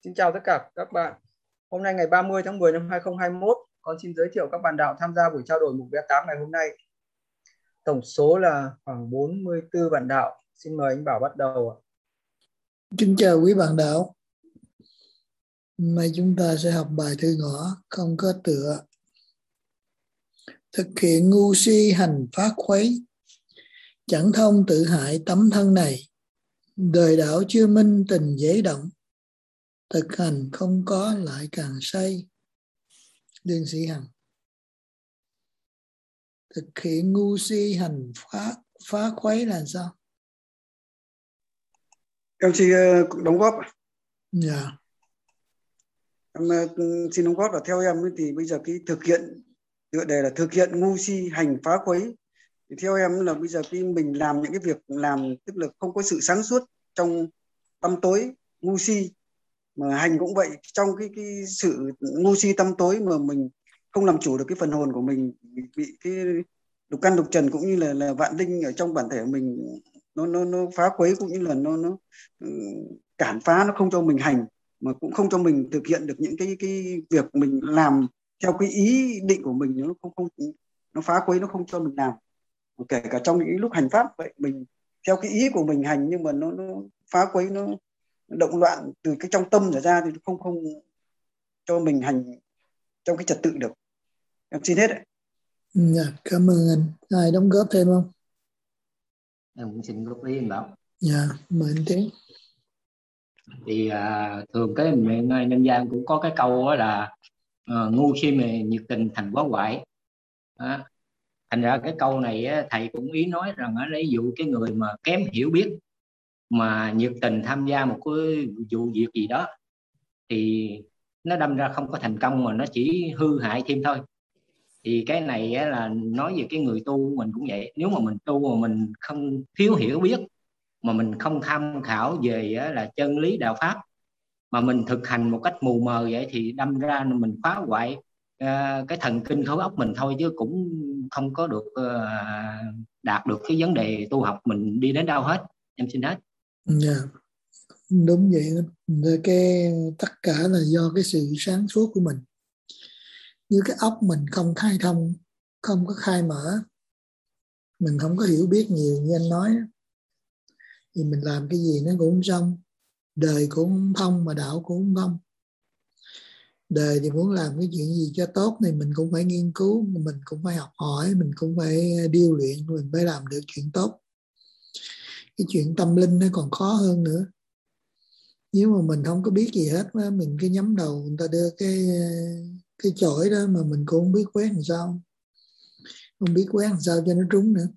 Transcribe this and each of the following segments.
Xin chào tất cả các bạn. Hôm nay ngày 30 tháng 10 năm 2021, con xin giới thiệu các bạn đạo tham gia buổi trao đổi mục V8 ngày hôm nay. Tổng số là khoảng 44 bạn đạo. Xin mời anh Bảo bắt đầu. Kính chào quý bạn đạo. Hôm nay chúng ta sẽ học bài thư ngõ không có tựa. Thực hiện ngu si hành phá khuấy, chẳng thông tự hại tấm thân này. Đời đạo chưa minh tình dễ động, thực hành không có lại càng say. Đương Sĩ Hằng. Thực hiện ngu si hành phá khuấy là sao? Em xin đóng góp. Dạ. Em xin đóng góp là theo em thì bây giờ cái thực hiện tựa đề là thực hiện ngu si hành phá khuấy. Thì theo em là bây giờ khi mình làm những cái việc làm tức là không có sự sáng suốt trong tăm tối ngu si, mà hành cũng vậy, trong cái sự ngu si tăm tối mà mình không làm chủ được cái phần hồn của mình, bị cái lục căn lục trần cũng như là vạn linh ở trong bản thể mình nó phá khuấy, cũng như là nó cản phá, nó không cho mình hành mà cũng không cho mình thực hiện được những cái việc mình làm theo cái ý định của mình. Nó không nó phá khuấy, nó không cho mình làm, kể cả trong những lúc hành pháp vậy, mình theo cái ý của mình hành nhưng mà nó phá khuấy, nó động loạn từ cái trong tâm ra thì không cho mình hành trong cái trật tự được. Em xin hết đấy. Dạ, cảm ơn anh. Ai đóng góp thêm không? Em cũng xin góp ý anh Bảo. Dạ, mời anh Tiến. Thì thường cái miệng nhân gian cũng có cái câu đó là ngu si mà nhiệt tình thành quá quại. Thành ra cái câu này thầy cũng ý nói rằng lấy dụ cái người mà kém hiểu biết mà nhiệt tình tham gia một cái vụ việc gì đó thì nó đâm ra không có thành công mà nó chỉ hư hại thêm thôi. Thì cái này là nói về cái người tu mình cũng vậy. Nếu mà mình tu mà mình không thiếu hiểu biết, mà mình không tham khảo về là chân lý đạo pháp, mà mình thực hành một cách mù mờ vậy thì đâm ra mình phá hoại cái thần kinh khối óc mình thôi, chứ cũng không có được đạt được cái vấn đề tu học mình đi đến đâu hết. Em xin hết. Dạ, đúng vậy. Cái tất cả là do cái sự sáng suốt của mình. Như cái óc mình không khai thông, không có khai mở, mình không có hiểu biết nhiều như anh nói, thì mình làm cái gì nó cũng không xong. Đời cũng không thông mà đạo cũng không thông. Đời thì muốn làm cái chuyện gì cho tốt thì mình cũng phải nghiên cứu, mình cũng phải học hỏi, mình cũng phải điêu luyện, mình mới làm được chuyện tốt. Cái chuyện tâm linh nó còn khó hơn nữa. Nếu mà mình không có biết gì hết, mình cứ nhắm đầu người ta đưa cái chổi đó mà mình cũng không biết quét làm sao, không biết quét làm sao cho nó trúng nữa.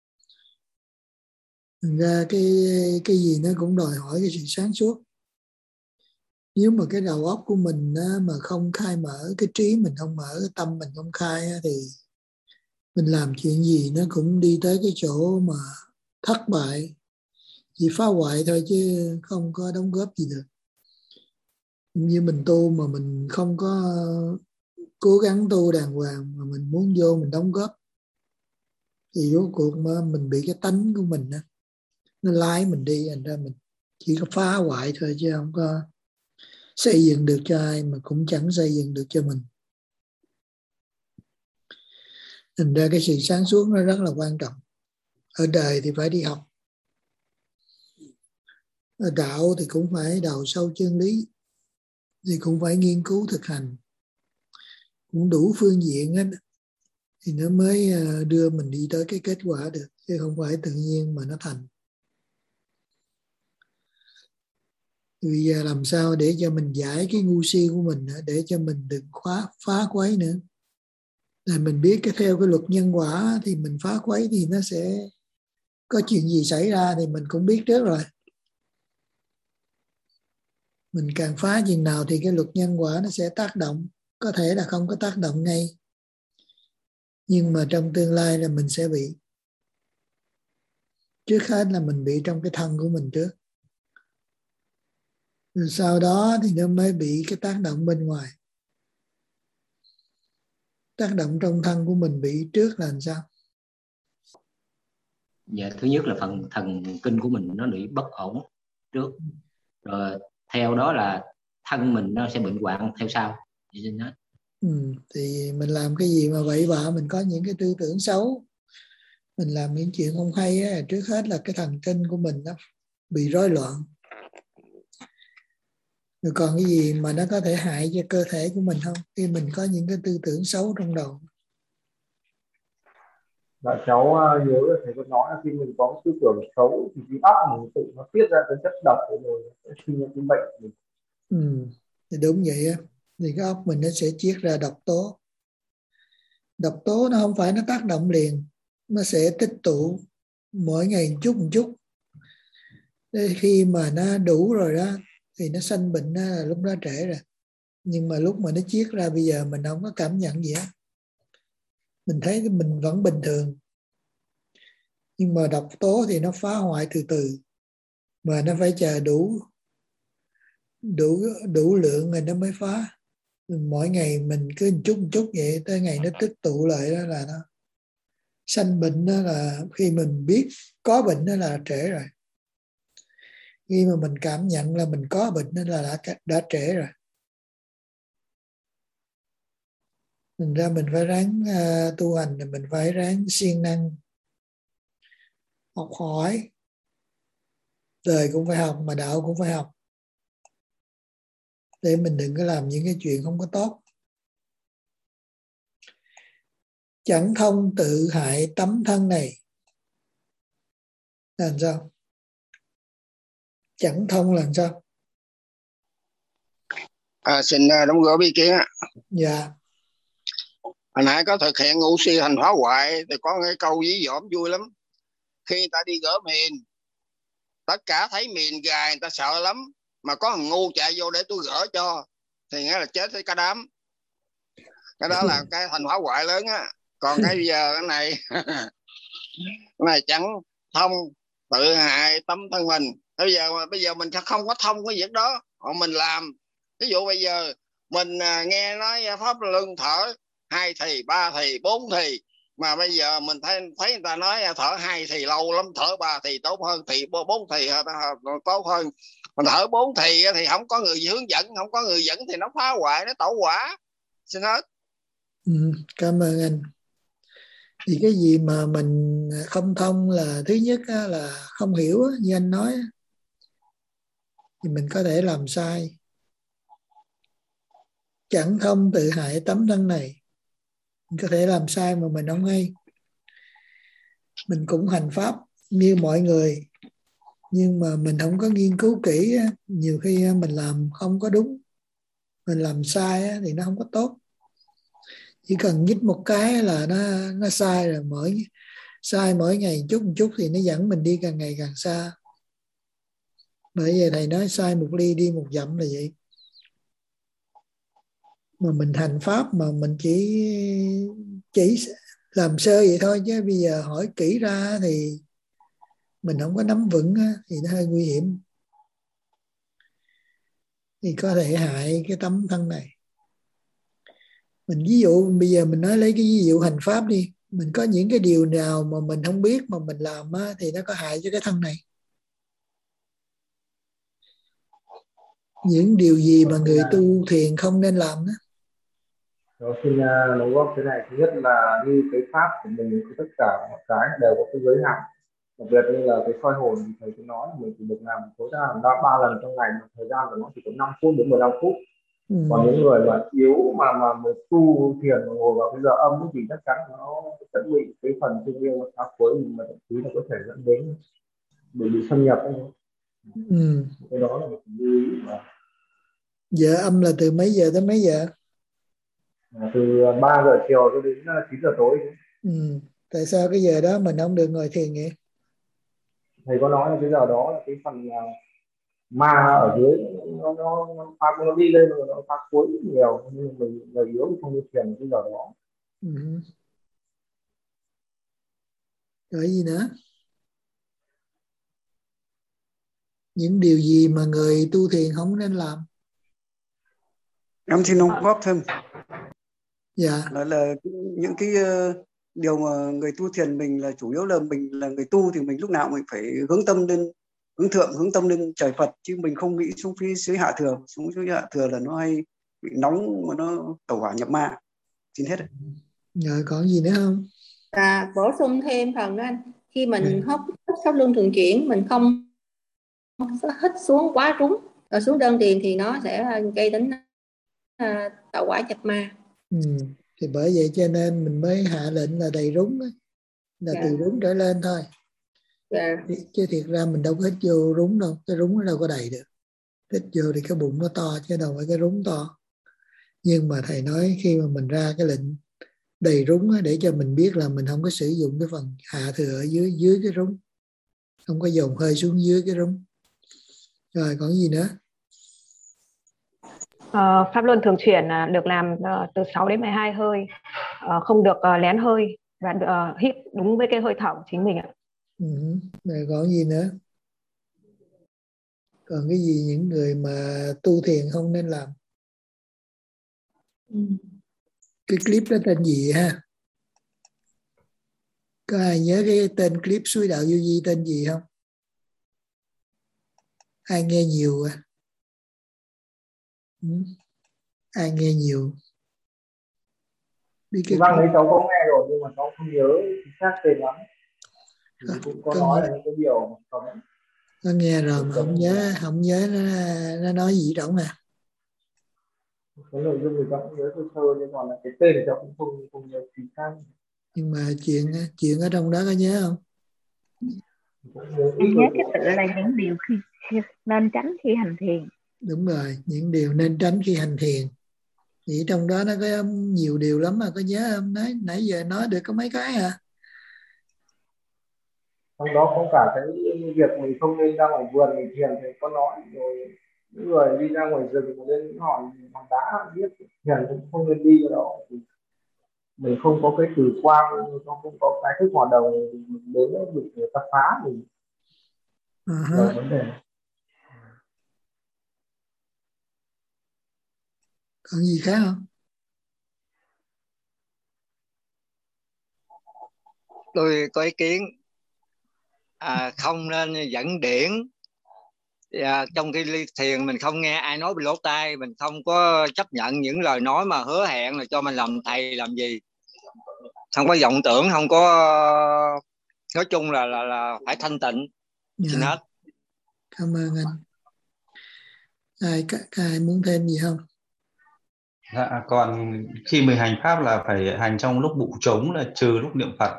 Thành ra cái gì nó cũng đòi hỏi cái sự sáng suốt. Nếu mà cái đầu óc của mình mà không khai mở, cái trí mình không mở, cái tâm mình không khai, thì mình làm chuyện gì nó cũng đi tới cái chỗ mà thất bại, chỉ phá hoại thôi chứ không có đóng góp gì được. Như mình tu mà mình không có cố gắng tu đàng hoàng mà mình muốn vô mình đóng góp, thì rốt cuộc mà mình bị cái tánh của mình nó lái mình đi, thành ra mình chỉ có phá hoại thôi chứ không có xây dựng được cho ai, mà cũng chẳng xây dựng được cho mình. Thành ra cái sự sáng suốt nó rất là quan trọng. Ở đời thì phải đi học, ở đạo thì cũng phải đào sâu chân lý, thì cũng phải nghiên cứu thực hành, cũng đủ phương diện hết, thì nó mới đưa mình đi tới cái kết quả được, chứ không phải tự nhiên mà nó thành. Bây giờ làm sao để cho mình giải cái ngu si của mình, để cho mình đừng phá khuấy nữa. Là mình biết theo cái luật nhân quả thì mình phá khuấy thì nó sẽ có chuyện gì xảy ra thì mình cũng biết trước rồi. Mình càng phá chừng nào thì cái luật nhân quả nó sẽ tác động. Có thể là không có tác động ngay, nhưng mà trong tương lai là mình sẽ bị. Trước hết là mình bị trong cái thân của mình trước, rồi sau đó thì nó mới bị cái tác động bên ngoài. Tác động trong thân của mình bị trước là làm sao? Dạ, thứ nhất là phần thần kinh của mình nó bị bất ổn trước, rồi theo đó là thân mình nó sẽ bệnh hoạn theo sau. Thì mình làm cái gì mà bậy bạ, mình có những cái tư tưởng xấu, mình làm những chuyện không hay á, trước hết là cái thần kinh của mình nó bị rối loạn. Rồi còn cái gì mà nó có thể hại cho cơ thể của mình không, khi mình có những cái tư tưởng xấu trong đầu? Dạ cháu nhớ là thầy có nói là khi mình có tư tưởng xấu thì cái óc mình tự nó tiết ra cái chất độc rồi sẽ sinh ra cái bệnh. Thì đúng vậy á, thì cái óc mình nó sẽ chiết ra độc tố. Độc tố nó không phải nó tác động liền, nó sẽ tích tụ mỗi ngày một chút. Đến khi mà nó đủ rồi đó thì nó sanh bệnh đó, là lúc đó trễ rồi. Nhưng mà lúc mà nó chiết ra bây giờ mình không có cảm nhận gì hết, mình thấy mình vẫn bình thường. Nhưng mà độc tố thì nó phá hoại từ từ, mà nó phải chờ đủ lượng rồi nó mới phá. Mỗi ngày mình cứ một chút vậy, tới ngày nó tích tụ lại đó là nó sanh bệnh. Đó là khi mình biết có bệnh đó là trễ rồi. Khi mà mình cảm nhận là mình có bệnh đó là đã trễ rồi. Thành ra mình phải ráng tu hành, mình phải ráng siêng năng học hỏi. Đời cũng phải học mà đạo cũng phải học, để mình đừng có làm những cái chuyện không có tốt. Chẳng thông tự hại tấm thân này. Làm sao? Chẳng thông làm sao? Xin đóng góp ý kiến ạ. Dạ. Hồi nãy có thực hiện ngũ si hành hóa hoại thì có cái câu ví dụ vui lắm. Khi người ta đi gỡ mìn, tất cả thấy mìn gài người ta sợ lắm, mà có thằng ngu chạy vô để tôi gỡ cho thì nghĩa là chết với cả đám. Cái đó là cái hành hóa hoại lớn á. Còn cái bây giờ cái này cái này chẳng thông tự hại tấm thân mình. Bây giờ mình sẽ không có thông cái việc đó mà mình làm. Ví dụ bây giờ mình nghe nói pháp luân thở 2 thì 3 thì 4 thì, mà bây giờ mình thấy người ta nói thở 2 thì lâu lắm, thở 3 thì tốt hơn, thì 4 thì tốt hơn. Mình thở 4 thì không có người hướng dẫn, không có người dẫn thì nó phá hoại, nó tẩu hỏa. Xin hết. Cảm ơn anh. Thì cái gì mà mình không thông là thứ nhất là không hiểu, như anh nói, thì mình có thể làm sai. Chẳng thông tự hại tấm thân này, mình có thể làm sai mà mình không hay. Mình cũng hành pháp như mọi người, nhưng mà mình không có nghiên cứu kỹ. Nhiều khi mình làm không có đúng, mình làm sai thì nó không có tốt. Chỉ cần nhích một cái là nó sai rồi. Sai mỗi ngày một chút thì nó dẫn mình đi càng ngày càng xa. Bởi vậy thầy nói sai một ly đi một dặm là vậy. Mà mình hành pháp mà mình chỉ làm sơ vậy thôi, chứ bây giờ hỏi kỹ ra thì mình không có nắm vững thì nó hơi nguy hiểm, thì có thể hại cái tấm thân này. Mình ví dụ bây giờ mình nói lấy cái ví dụ hành pháp đi, mình có những cái điều nào mà mình không biết mà mình làm thì nó có hại cho cái thân này. Những điều gì mà người tu thiền không nên làm đó? Tôi xin đóng góp thế này. Thứ nhất là như cái pháp của mình, tất cả mọi cái đều có cái giới hạn. Đặc biệt như là cái soi hồn, thầy cứ nói là mình chỉ được làm tối đa 3 lần trong ngày, mà thời gian của nó chỉ có 5 phút đến 15 phút. Còn những người mà yếu mà mới tu thiền mà ngồi vào cái giờ âm thì chắc chắn nó sẽ bị cái phần trung ương nó phá cuối, mà thậm chí là có thể dẫn đến bị xâm nhập. Cái đó là một lưu ý. Giờ âm là từ mấy giờ tới mấy giờ? Từ 3 giờ chiều cho đến 9 giờ tối. Tại sao cái giờ đó mình không được ngồi thiền vậy? Thầy có nói là cái giờ đó là cái phần ma ở dưới nó đi lên rồi nó phá cuối nhiều, nhưng mình người yếu thì không đi thiền cái giờ đó. Rồi gì nữa? Những điều gì mà người tu thiền không nên làm? Em xin đóng góp thêm. Dạ. Là những cái điều mà người tu thiền mình là chủ yếu là mình là người tu, thì mình lúc nào mình phải hướng tâm lên hướng thượng, hướng tâm linh trời Phật, chứ mình không nghĩ xuống phía dưới hạ thừa. Xuống dưới hạ thừa là nó hay bị nóng mà nó tẩu hỏa nhập ma. Xin hết. Rồi còn gì nữa không? Bổ sung thêm phần đó anh, khi mình hít pháp luân thường chuyển, mình không hít xuống quá trúng, rồi xuống đơn điền thì nó sẽ gây đến tẩu hỏa nhập ma. Thì bởi vậy cho nên mình mới hạ lệnh là đầy rúng đó, là từ rúng trở lên thôi. Chứ thiệt ra mình đâu có hít vô rúng đâu, cái rúng nó đâu có đầy được. Hít vô thì cái bụng nó to chứ đâu phải cái rúng to. Nhưng mà thầy nói khi mà mình ra cái lệnh đầy rúng á, để cho mình biết là mình không có sử dụng cái phần hạ thừa ở dưới cái rúng, không có dồn hơi xuống dưới cái rúng. Rồi còn gì nữa? Pháp luân thường chuyển được làm từ 6 đến 12 hơi, không được lén hơi và hít đúng với cái hơi thở của chính mình ạ. Rồi còn gì nữa? Còn cái gì những người mà tu thiền không nên làm? Cái clip đó tên gì ha? Có ai nhớ cái tên clip Suối Đạo Vô Vi tên gì không? Ai nghe nhiều à? Ai nghe nhiều? Vâng, thì cháu có nghe rồi nhưng mà cháu không nhớ chính xác tên lắm. Thì cũng có nói là những cái điều cấm. Có nghe rồi mà không nhớ nó nói gì đâu à. Cái nội dung thì cháu cũng nhớ sơ nhưng còn là cái tên thì cháu cũng không nhớ chính xác. Nhưng mà chuyện ở trong đó có nhớ không? Em nhớ cái tự là những điều khi nên tránh khi hành thiền. Đúng rồi, những điều nên tránh khi hành thiền. Thì trong đó nó có nhiều điều lắm mà có nhớ không? Nãy giờ nói được có mấy cái à? Trong đó có cả cái việc mình không nên ra ngoài vườn mình thiền thì có nói rồi, những người đi ra ngoài rừng mà lên hỏi hòn đá biết thiền cũng không nên đi vào đó. Mình không có cái từ quan, không có cái thức hoạt động, mình đến đó bị người ta phá mình là vấn đề. Còn gì khác không? Tôi có ý kiến không nên dẫn điển. Trong khi thiền mình không nghe ai nói bên lỗ tai, mình không có chấp nhận những lời nói mà hứa hẹn là cho mình làm thầy làm gì, không có vọng tưởng, không có, nói chung là phải thanh tịnh. Xin hết. Cảm ơn anh. Ai muốn thêm gì không? Dạ, còn khi mình hành pháp là phải hành trong lúc bụng trống, là trừ lúc niệm Phật.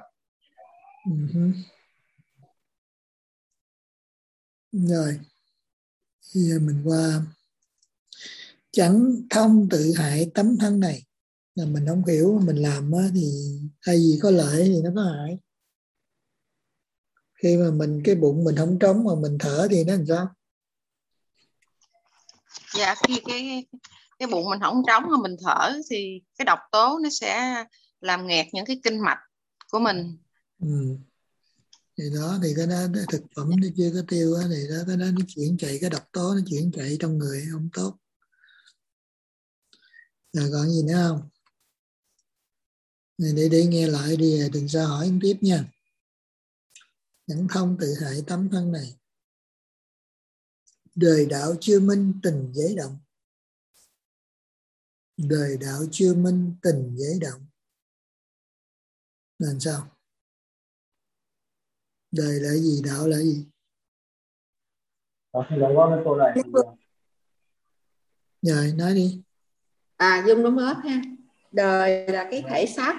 Rồi, bây giờ mình qua chẳng thông tự hại tấm thân này. Là mình không hiểu, mình làm thì thay vì có lợi thì nó có hại. Khi mà cái bụng mình không trống mà mình thở thì nó làm sao? Dạ, khi cái bụng mình không trống mà mình thở thì cái độc tố nó sẽ làm nghẹt những cái kinh mạch của mình. Thì đó, thì cái đó thực phẩm nó chưa có tiêu á, thì đó cái đó nó chuyển chạy, cái độc tố nó chuyển chạy trong người không tốt. Rồi còn gì nữa không? Này để nghe lại đi, đừng sao hỏi tiếp nha. Chẳng thông tự hại tấm thân này. Đời đạo chưa minh tình giấy động. Đời đạo chưa minh tình giấy động. Làm sao? Đời là gì? Đạo là gì? Thì đóng góp cái câu này. Rồi, nói đi. Dung đóng góp ha. Đời là cái thể xác.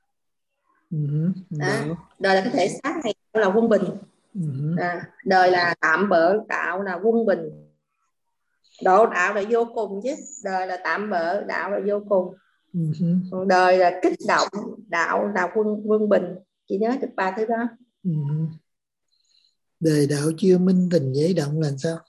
Đời là cái thể xác này là quân bình. Đời là tạm bợ, đạo là quân bình. Đạo là vô cùng chứ. Đời là tạm bợ, đạo là vô cùng. Còn đời là kích động, đạo là quân bình. Chị nhớ được ba thứ đó. Đời đạo chưa minh tình giấy động là sao?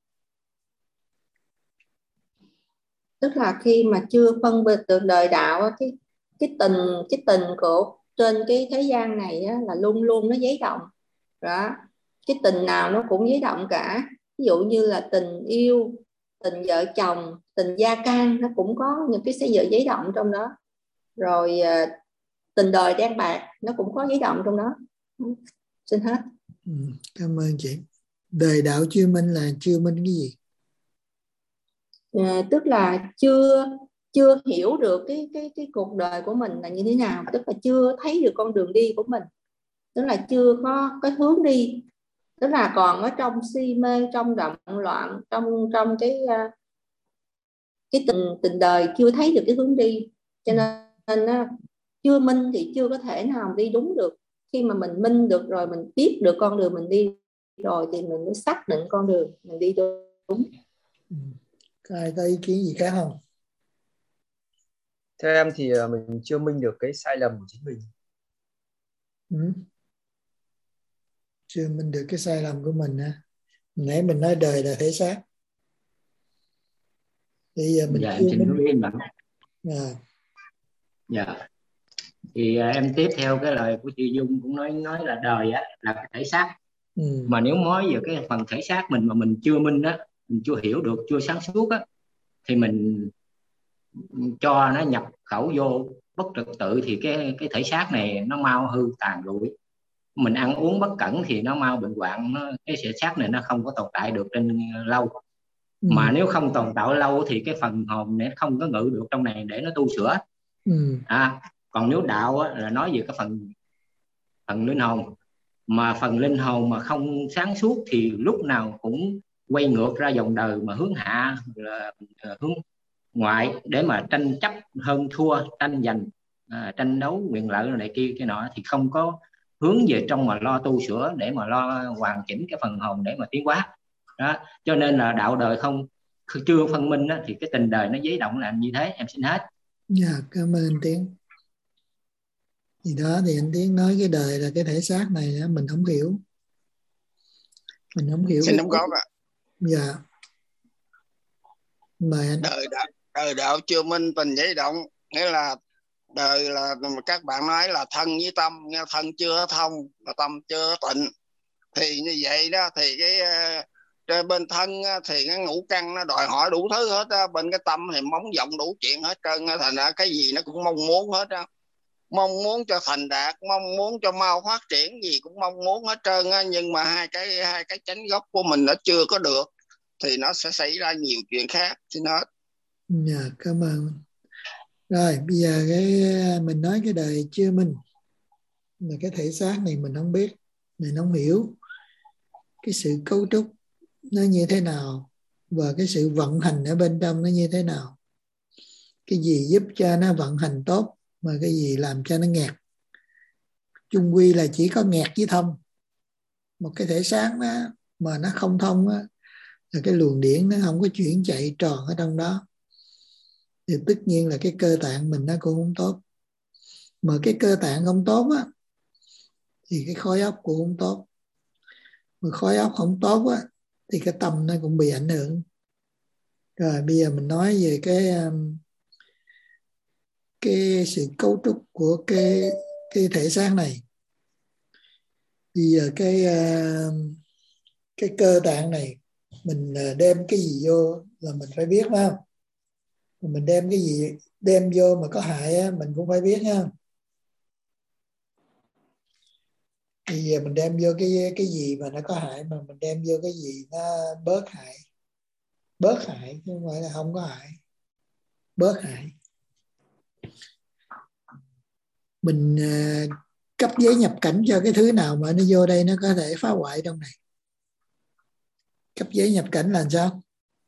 Tức là khi mà chưa phân biệt được đời đạo, cái tình của trên cái thế gian này á, là luôn luôn nó giấy động đó. Cái tình nào nó cũng giấy động cả. Ví dụ như là tình yêu, tình vợ chồng, tình gia can, nó cũng có những cái giấy động trong đó. Rồi tình đời đen bạc nó cũng có giấy động trong đó. Xin hết. Cảm ơn chị. Đời đạo chưa minh là chưa minh cái gì? Tức là chưa hiểu được cái cuộc đời của mình là như thế nào, tức là chưa thấy được con đường đi của mình, tức là chưa có cái hướng đi, tức là còn ở trong si mê, trong động loạn, trong cái tình đời, chưa thấy được cái hướng đi, cho nên chưa minh thì chưa có thể nào đi đúng được. Khi mà mình minh được rồi, mình biết được con đường mình đi rồi thì mình mới xác định con đường mình đi đúng. Có ai có ý kiến gì khác không? Theo em thì mình chưa minh được cái sai lầm của chính mình. Chưa minh được cái sai lầm của mình hả? Nãy mình nói đời là thể xác. Bây giờ mình Dạ chưa em xin minh. chú ý bạn. Dạ. Thì em tiếp theo cái lời của chị Dung cũng nói là đời á là cái thể xác. Mà nếu nói về cái phần thể xác mình mà mình chưa minh á, mình chưa hiểu được, chưa sáng suốt á, thì mình cho nó nhập khẩu vô bất trật tự thì cái thể xác này nó mau hư tàn lụi. Mình ăn uống bất cẩn thì nó mau bệnh hoạn, cái thể xác này nó không có tồn tại được trên lâu. Mà nếu không tồn tại lâu thì cái phần hồn này không có ngự được trong này để nó tu sửa. Còn nếu đạo á, là nói về cái phần linh hồn, mà phần linh hồn mà không sáng suốt thì lúc nào cũng quay ngược ra dòng đời mà hướng hạ, là hướng ngoại để mà tranh chấp hơn thua, tranh giành, tranh đấu quyền lợi này kia cái nọ, thì không có hướng về trong mà lo tu sửa để mà lo hoàn chỉnh cái phần hồn để mà tiến hóa đó. Cho nên là đạo đời không chưa phân minh đó, thì cái tình đời nó giấy động là như thế. Em xin hết. Dạ, cảm ơn anh Tiến. Thì đó, thì anh Tiến nói cái đời là cái thể xác này đó, mình không hiểu. Mình không hiểu. Xin đóng góp ạ. Dạ. Mời anh. Đời đạo chưa minh, tình giấy động, nghĩa là đời là các bạn nói là thân với tâm, nghe thân chưa thông và tâm chưa tịnh. Thì như vậy đó thì cái bên thân thì cái ngũ căn nó đòi hỏi đủ thứ hết á, bên cái tâm thì mong vọng đủ chuyện hết trơn, thành ra cái gì nó cũng mong muốn hết á, mong muốn cho thành đạt, mong muốn cho mau phát triển, gì cũng mong muốn hết trơn á. Nhưng mà hai cái chánh gốc của mình nó chưa có được thì nó sẽ xảy ra nhiều chuyện khác. Xin hết. Dạ, cảm ơn. Rồi bây giờ mình nói cái đời chưa minh là cái thể xác này mình không biết, mình không hiểu cái sự cấu trúc nó như thế nào và cái sự vận hành ở bên trong nó như thế nào, cái gì giúp cho nó vận hành tốt mà cái gì làm cho nó nghẹt. Chung quy là chỉ có nghẹt với thông. Một cái thể xác đó, mà nó không thông đó, là cái luồng điển nó không có chuyển chạy tròn ở trong đó, thì tất nhiên là cái cơ tạng mình nó cũng không tốt. Mà cái cơ tạng không tốt á, thì cái khối óc cũng không tốt. Mà khối óc không tốt á, thì cái tâm nó cũng bị ảnh hưởng. Rồi bây giờ mình nói về cái sự cấu trúc của cái thể xác này. Bây giờ cái cơ tạng này mình đem cái gì vô là mình phải biết, phải không? Mình đem cái gì đem vô mà có hại á, mình cũng phải biết ha. Bây giờ mình đem vô cái gì mà nó có hại, mà mình đem vô cái gì nó bớt hại chứ không phải là không có hại, bớt hại. Mình cấp giấy nhập cảnh cho cái thứ nào mà nó vô đây nó có thể phá hoại trong này. Cấp giấy nhập cảnh là sao?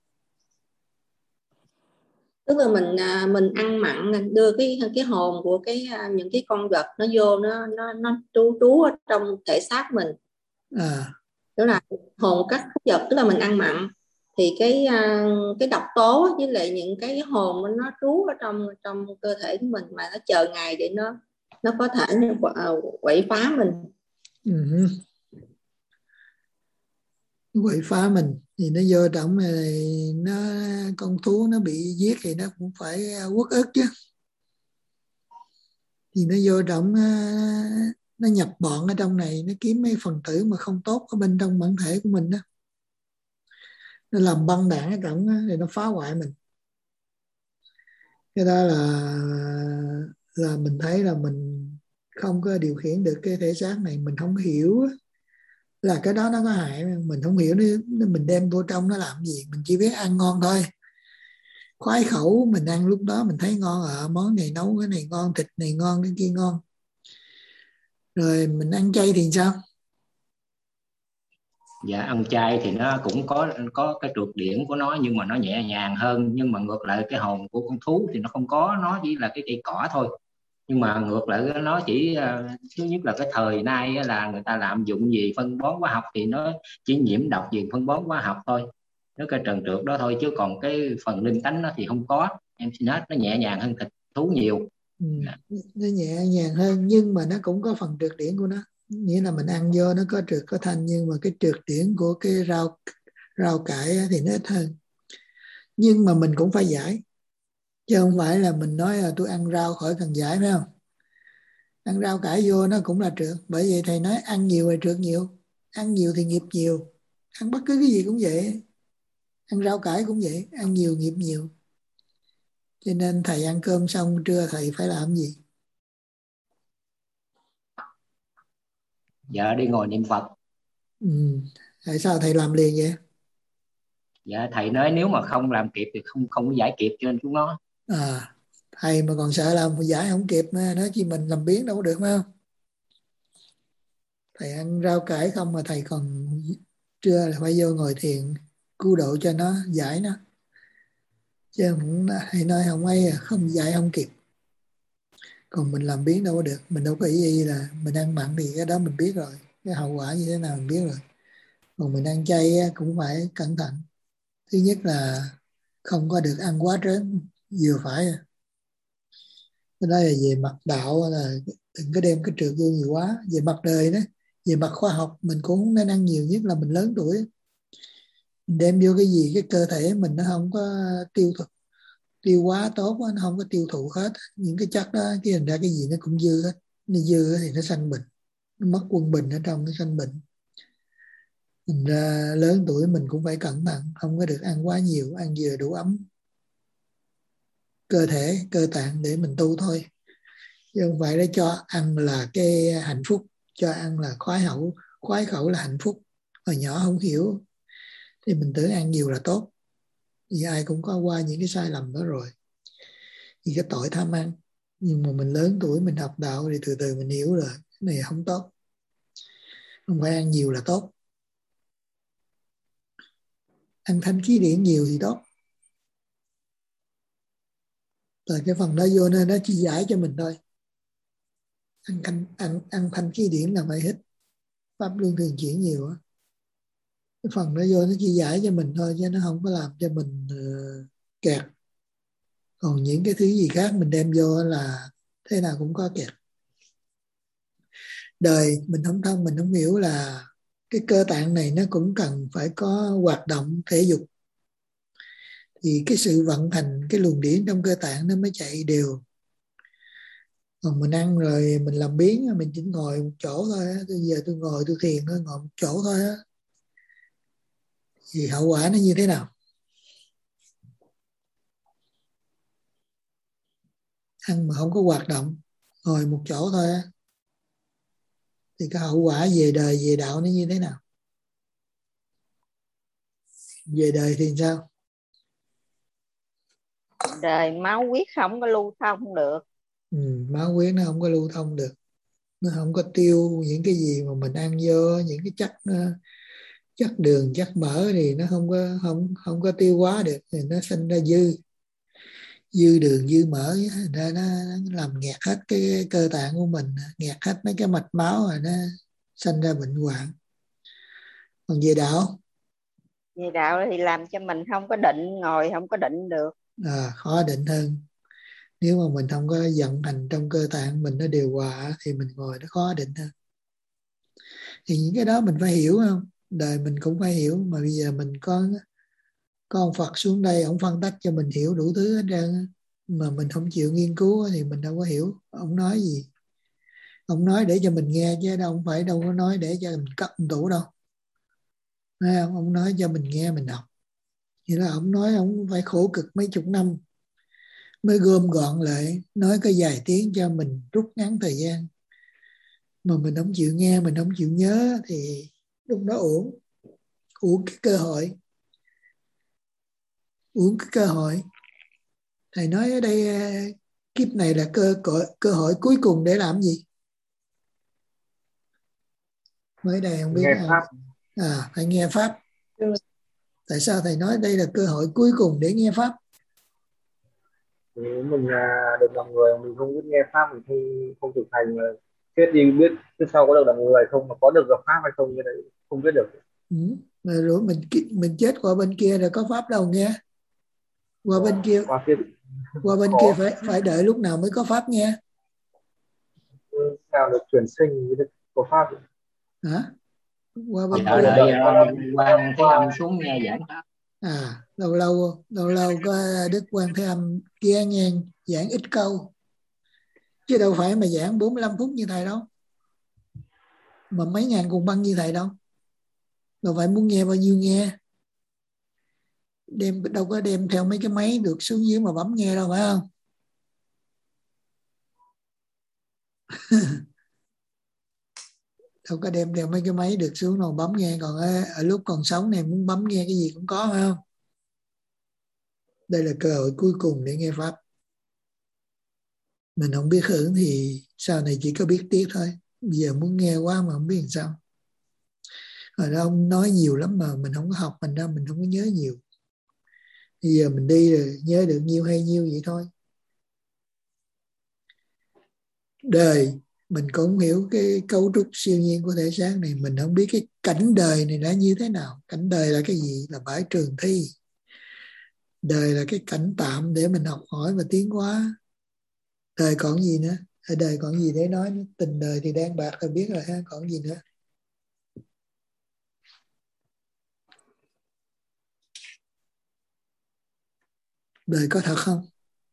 Tức là mình ăn mặn, đưa cái hồn của những cái con vật nó vô, nó trú ở trong thể xác mình. Tức là hồn các vật, tức là mình ăn mặn thì cái độc tố với lại những cái hồn nó trú ở trong cơ thể của mình, mà nó chờ ngày để nó có thể quậy phá mình. Quậy phá mình thì nó vô trong này, con thú nó bị giết thì nó cũng phải uất ức chứ. Thì nó vô trong, nó nhập bọn ở trong này, nó kiếm mấy phần tử mà không tốt ở bên trong bản thể của mình đó, nó làm băng đạn ở trong đó, thì nó phá hoại mình. Cái đó là mình thấy là mình không có điều khiển được cái thể xác này, mình không hiểu là cái đó nó có hại. Mình không hiểu nếu mình đem vô trong nó làm gì, mình chỉ biết ăn ngon thôi, khoái khẩu, mình ăn lúc đó mình thấy ngon, món này nấu cái này ngon, thịt này ngon, cái kia ngon. Rồi mình ăn chay thì sao? Dạ, ăn chay thì nó cũng có cái trược điểm của nó, nhưng mà nó nhẹ nhàng hơn. Nhưng mà ngược lại cái hồn của con thú thì nó không có, nó chỉ là cái cây cỏ thôi. Nhưng mà ngược lại nó chỉ thứ nhất là cái thời nay là người ta lạm dụng gì phân bón hóa học thì nó chỉ nhiễm độc về phân bón hóa học thôi, nó cái trần trượt đó thôi, chứ còn cái phần linh tánh nó thì không có. Em xin hết, nó nhẹ nhàng hơn thịt thú nhiều. Nó nhẹ nhàng hơn, nhưng mà nó cũng có phần trược điểm của nó, nghĩa là mình ăn vô nó có trượt có thanh, nhưng mà cái trược điểm của cái rau cải thì nó ít hơn. Nhưng mà mình cũng phải giải, chứ không phải là mình nói là tôi ăn rau khỏi cần giải, phải không? Ăn rau cải vô nó cũng là trượt. Bởi vậy thầy nói ăn nhiều là trượt nhiều, ăn nhiều thì nghiệp nhiều. Ăn bất cứ cái gì cũng vậy, ăn rau cải cũng vậy, ăn nhiều nghiệp nhiều. Cho nên thầy ăn cơm xong trưa thầy phải làm gì? Dạ, đi ngồi niệm Phật. Tại sao thầy làm liền vậy? Dạ, thầy nói nếu mà không làm kịp thì không có giải kịp cho nên chúng nó. Thầy mà còn sợ làm giải không kịp nữa, nói chi mình làm biến đâu có được, phải không? Thầy ăn rau cải không mà thầy còn trưa là phải vô ngồi thiền cứu độ cho nó, giải nó. Chứ thầy nói không ai không giải không kịp. Còn mình làm biến đâu có được. Mình đâu có ý là mình ăn mặn thì cái đó mình biết rồi, cái hậu quả như thế nào mình biết rồi. Còn mình ăn chay cũng phải cẩn thận. Thứ nhất là không có được ăn quá trớn, vừa phải. Cái đó là về mặt đạo, là đừng có đem cái trượt vô nhiều quá. Về mặt đời đó, về mặt khoa học mình cũng không nên ăn nhiều, nhất là mình lớn tuổi. Mình đem vô cái gì cái cơ thể mình nó không có tiêu hóa tốt, nó không có tiêu thụ hết những cái chất đó, cái thành ra cái gì nó cũng dư hết. Nó dư thì nó sanh bệnh, nó mất quân bình ở trong, nó sanh bệnh. Mình ra lớn tuổi mình cũng phải cẩn thận, không có được ăn quá nhiều, ăn vừa đủ ấm cơ thể, cơ tạng để mình tu thôi. Chứ không phải để cho ăn là cái hạnh phúc, cho ăn là khoái khẩu là hạnh phúc. Hồi nhỏ không hiểu thì mình tưởng ăn nhiều là tốt, vì ai cũng có qua những cái sai lầm đó rồi, vì cái tội tham ăn. Nhưng mà mình lớn tuổi mình học đạo thì từ từ mình hiểu rồi, cái này không tốt, không phải ăn nhiều là tốt. Ăn thanh khí điển nhiều thì tốt. Rồi cái phần đó vô nên nó chỉ giải cho mình thôi. Ăn thanh khí điển là phải hít pháp luân thường chuyển nhiều á. Cái phần đó vô nó chỉ giải cho mình thôi, chứ nó không có làm cho mình kẹt. Còn những cái thứ gì khác mình đem vô là thế nào cũng có kẹt. Đời mình không thông, mình không hiểu là cái cơ tạng này nó cũng cần phải có hoạt động thể dục, thì cái sự vận hành cái luồng điển trong cơ tạng nó mới chạy đều. Còn mình ăn rồi mình làm biến, mình chỉ ngồi một chỗ thôi á. Bây giờ tôi ngồi tôi thiền thôi, ngồi một chỗ thôi á, thì hậu quả nó như thế nào? Ăn mà không có hoạt động, ngồi một chỗ thôi á, thì cái hậu quả về đời về đạo nó như thế nào? Về đời thì sao? Đời máu huyết không có lưu thông được. Máu huyết nó không có lưu thông được, nó không có tiêu những cái gì mà mình ăn vô, những cái chất đường, chất mỡ thì nó không có tiêu hóa được, thì nó sinh ra dư đường, dư mỡ, nó làm nghẹt hết cái cơ tạng của mình, nghẹt hết mấy cái mạch máu, rồi nó sinh ra bệnh hoạn. Còn về đạo thì làm cho mình không có định, ngồi không có định được, khó định hơn. Nếu mà mình không có vận hành trong cơ tạng mình nó điều hòa thì mình ngồi nó khó định hơn. Thì những cái đó mình phải hiểu, không? Đời mình cũng phải hiểu. Mà bây giờ mình có ông Phật xuống đây, ông phân tích cho mình hiểu đủ thứ hết trơn, mà mình không chịu nghiên cứu thì mình đâu có hiểu ông nói gì. Ông nói để cho mình nghe chứ đâu có nói để cho mình cất tủ đâu. Thấy không? Ông nói cho mình nghe, mình học. Vậy là ông nói ông phải khổ cực mấy chục năm mới gom gọn lại, nói có vài tiếng cho mình rút ngắn thời gian. Mà mình không chịu nghe, mình không chịu nhớ thì lúc đó uổng cái cơ hội. Thầy nói ở đây kiếp này là cơ hội cuối cùng để làm gì? Mới đây không biết nghe không? pháp. Thầy nghe pháp. Tại sao thầy nói đây là cơ hội cuối cùng để nghe pháp? Nếu mình được làm người, mình không biết nghe pháp thì không thực hành, mà chết đi biết trước sau có được làm người không, mà có được gặp pháp hay không, như đấy không biết được. Rồi mình chết qua bên kia rồi có pháp đâu nghe. Qua bên kia phải đợi lúc nào mới có pháp nghe. Sao được chuyển sinh mới được có pháp? Hả? Qua bên kia đợi Quan Thế Âm xuống nghe giảng pháp. Lâu lâu có Đức Quan Thế Âm kia nghe giảng ít câu, chứ đâu phải mà giảng 45 phút như thầy đâu, mà mấy ngàn cuộn băng như thầy đâu. Đâu phải muốn nghe bao nhiêu nghe. Đâu có đem theo mấy cái máy được xuống dưới mà bấm nghe đâu, phải không? Đâu có đem theo mấy cái máy được xuống nào bấm nghe. Còn ở lúc còn sống này muốn bấm nghe cái gì cũng có, phải không? Đây là cơ hội cuối cùng để nghe pháp. Mình không biết hưởng thì sau này chỉ có biết tiếc thôi. Bây giờ muốn nghe quá mà không biết làm sao. Rồi đó, ông nói nhiều lắm mà mình không có học, mình không có nhớ nhiều. Bây giờ mình đi rồi nhớ được nhiêu hay nhiêu vậy thôi. Đời mình cũng không hiểu cái cấu trúc siêu nhiên của thể xác này. Mình không biết cái cảnh đời này đã như thế nào. Cảnh đời là cái gì? Là bãi trường thi. Đời là cái cảnh tạm để mình học hỏi và tiến hóa. Đời còn gì nữa? Ở đời còn gì để nói nữa? Tình đời thì đang bạc rồi biết rồi ha. Còn gì nữa? Đời có thật không?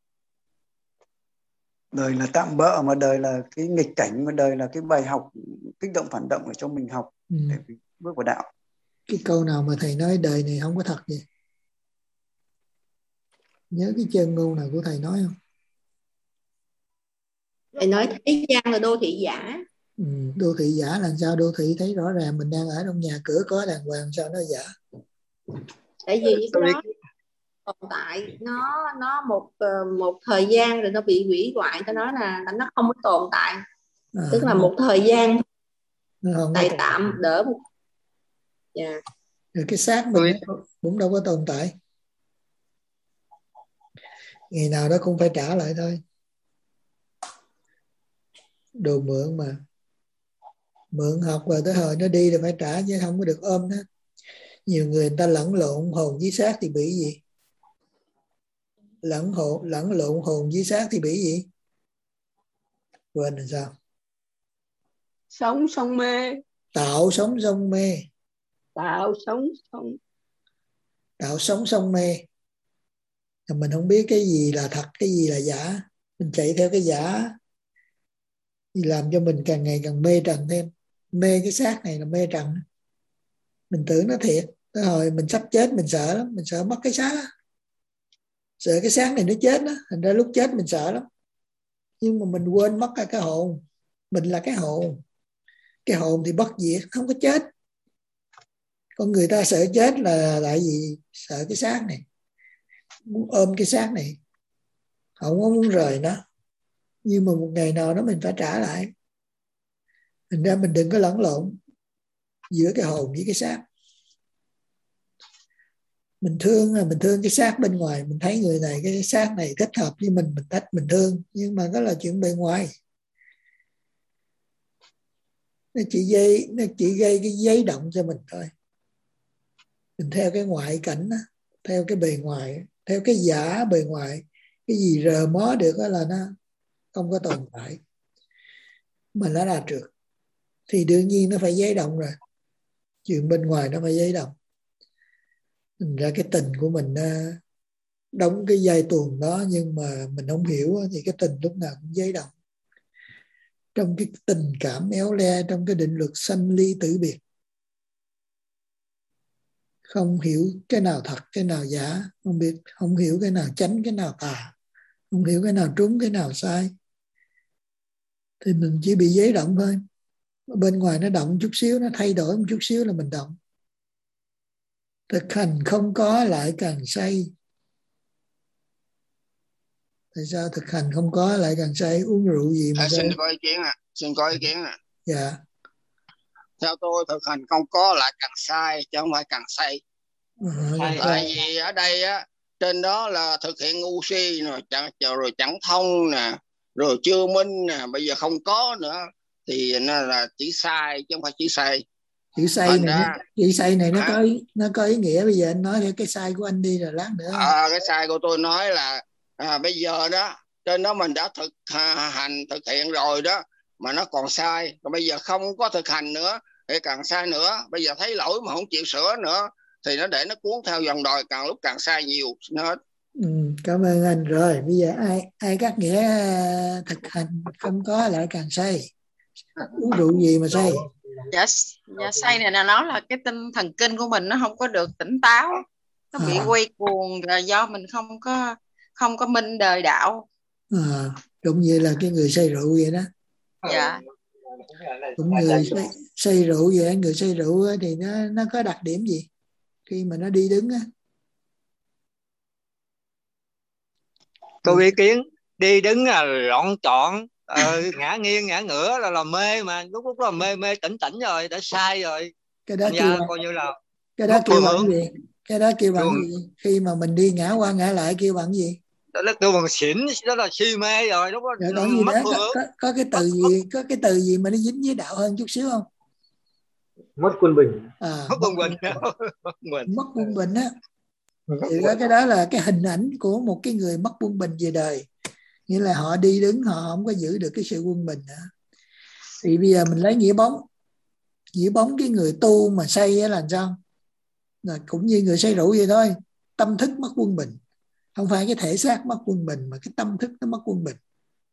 Đời là tạm bợ, mà đời là cái nghịch cảnh, mà đời là cái bài học kích động phản động để cho mình học để mình bước vào đạo. Cái câu nào mà thầy nói đời này không có thật vậy? Nhớ cái chân ngôn nào của thầy nói không? Thầy nói thế gian là đô thị giả. Đô thị giả là sao? Đô thị thấy rõ ràng mình đang ở trong nhà cửa có đàng hoàng, sao nó giả? Tại vì cái đó tồn tại, nó một thời gian rồi nó bị hủy hoại, ta nói là nó không có tồn tại. Tức là một thời gian tại tạm đỡ một. Rồi cái xác mình cũng đâu có tồn tại, ngày nào đó cũng phải trả lại thôi. Đồ mượn mà, mượn học rồi tới hồi nó đi thì phải trả, chứ không có được ôm đó. Nhiều người ta lẫn lộn hồn với xác thì bị gì? Lẫn lộn hồn với xác thì bị gì? Quên là sao? Sống xong mê. Tạo sống xong mê. Tạo sống xong mê. Mình không biết cái gì là thật, cái gì là giả. Mình chạy theo cái giả thì làm cho mình càng ngày càng mê trần thêm. Mê cái xác này là mê trần. Mình tưởng nó thiệt, tới hồi mình sắp chết mình sợ lắm, mình sợ mất cái xác đó. Sợ cái xác này nó chết đó, thành ra lúc chết mình sợ lắm. Nhưng mà mình quên mất cái hồn. Mình là cái hồn. Cái hồn thì bất diệt, không có chết. Con người ta sợ chết là tại vì sợ cái xác này, muốn ôm cái xác này, không có muốn rời nó. Nhưng mà một ngày nào đó mình phải trả lại. Thành ra mình đừng có lẫn lộn giữa cái hồn với cái xác. Mình thương cái xác bên ngoài, mình thấy người này, cái xác này thích hợp với mình thích, mình thương. Nhưng mà đó là chuyện bề ngoài. Nó chỉ gây cái giấy động cho mình thôi. Mình theo cái ngoại cảnh đó, theo cái bề ngoài, theo cái giả bề ngoài, cái gì rờ mó được đó là nó không có tồn tại, mà nó là trượt. Thì đương nhiên nó phải giấy động rồi. Chuyện bên ngoài nó phải giấy động. Thành ra cái tình của mình đóng cái dây tuồng đó, nhưng mà mình không hiểu thì cái tình lúc nào cũng giấy động. Trong cái tình cảm éo le, trong cái định luật sanh ly tử biệt, không hiểu cái nào thật, cái nào giả, không hiểu cái nào chánh, cái nào tà, không hiểu cái nào trúng, cái nào sai, thì mình chỉ bị giấy động thôi. Bên ngoài nó động chút xíu, nó thay đổi một chút xíu là mình động. Thực hành không có lại càng say. Tại sao thực hành không có lại càng say? Uống rượu gì mà say? Xin có ý kiến ạ. Xin có ý kiến ạ. Dạ. Theo tôi thực hành không có lại càng sai chứ không phải càng say. Tại vì ở đây á, trên đó là thực hiện ngu si rồi chẳng thông nè, rồi chưa minh nè, bây giờ không có nữa thì nó là chỉ sai chứ không phải chỉ say. Chữ say này nó có ý nghĩa. Bây giờ anh nói theo cái sai của anh đi rồi lát nữa. Cái sai của tôi nói là bây giờ đó trên đó mình đã thực hiện rồi đó mà nó còn sai, còn bây giờ không có thực hành nữa thì càng sai nữa. Bây giờ thấy lỗi mà không chịu sửa nữa thì nó để nó cuốn theo dòng đòi, càng lúc càng sai nhiều hết. Cảm ơn anh. Rồi bây giờ ai cắt nghĩa thực hành không có lại càng say? Uống rượu gì mà say? Dạ say này là nó là cái tinh thần kinh của mình nó không có được tỉnh táo, nó bị quay cuồng là do mình không có minh đời đạo. Cũng như là cái người say rượu vậy đó. Dạ. Cũng người say rượu vậy. Người say rượu thì nó có đặc điểm gì khi mà nó đi đứng á? Tôi ý kiến đi đứng là loạn trọn, ngã nghiêng ngã ngửa là mê, mà lúc là mê tỉnh rồi, đã sai rồi. Cái đó kêu coi như là cái đó kêu bằng gì? Cái đó kêu bằng gì? Khi mà mình đi ngã qua ngã lại kêu bằng gì? Đó là kêu bằng xỉn, đó là si mê rồi, lúc đó còn gì đó, có cái từ gì, có cái từ gì mà nó dính với đạo hơn chút xíu không? Mất quân bình. Mất quân bình. Mất quân bình á. Thì cái đó là cái hình ảnh của một cái người mất quân bình về đời, nghĩa là họ đi đứng họ không có giữ được cái sự quân bình nữa. Thì bây giờ mình lấy nghĩa bóng cái người tu mà say là sao? Là cũng như người say rượu vậy thôi, tâm thức mất quân bình, không phải cái thể xác mất quân bình mà cái tâm thức nó mất quân bình.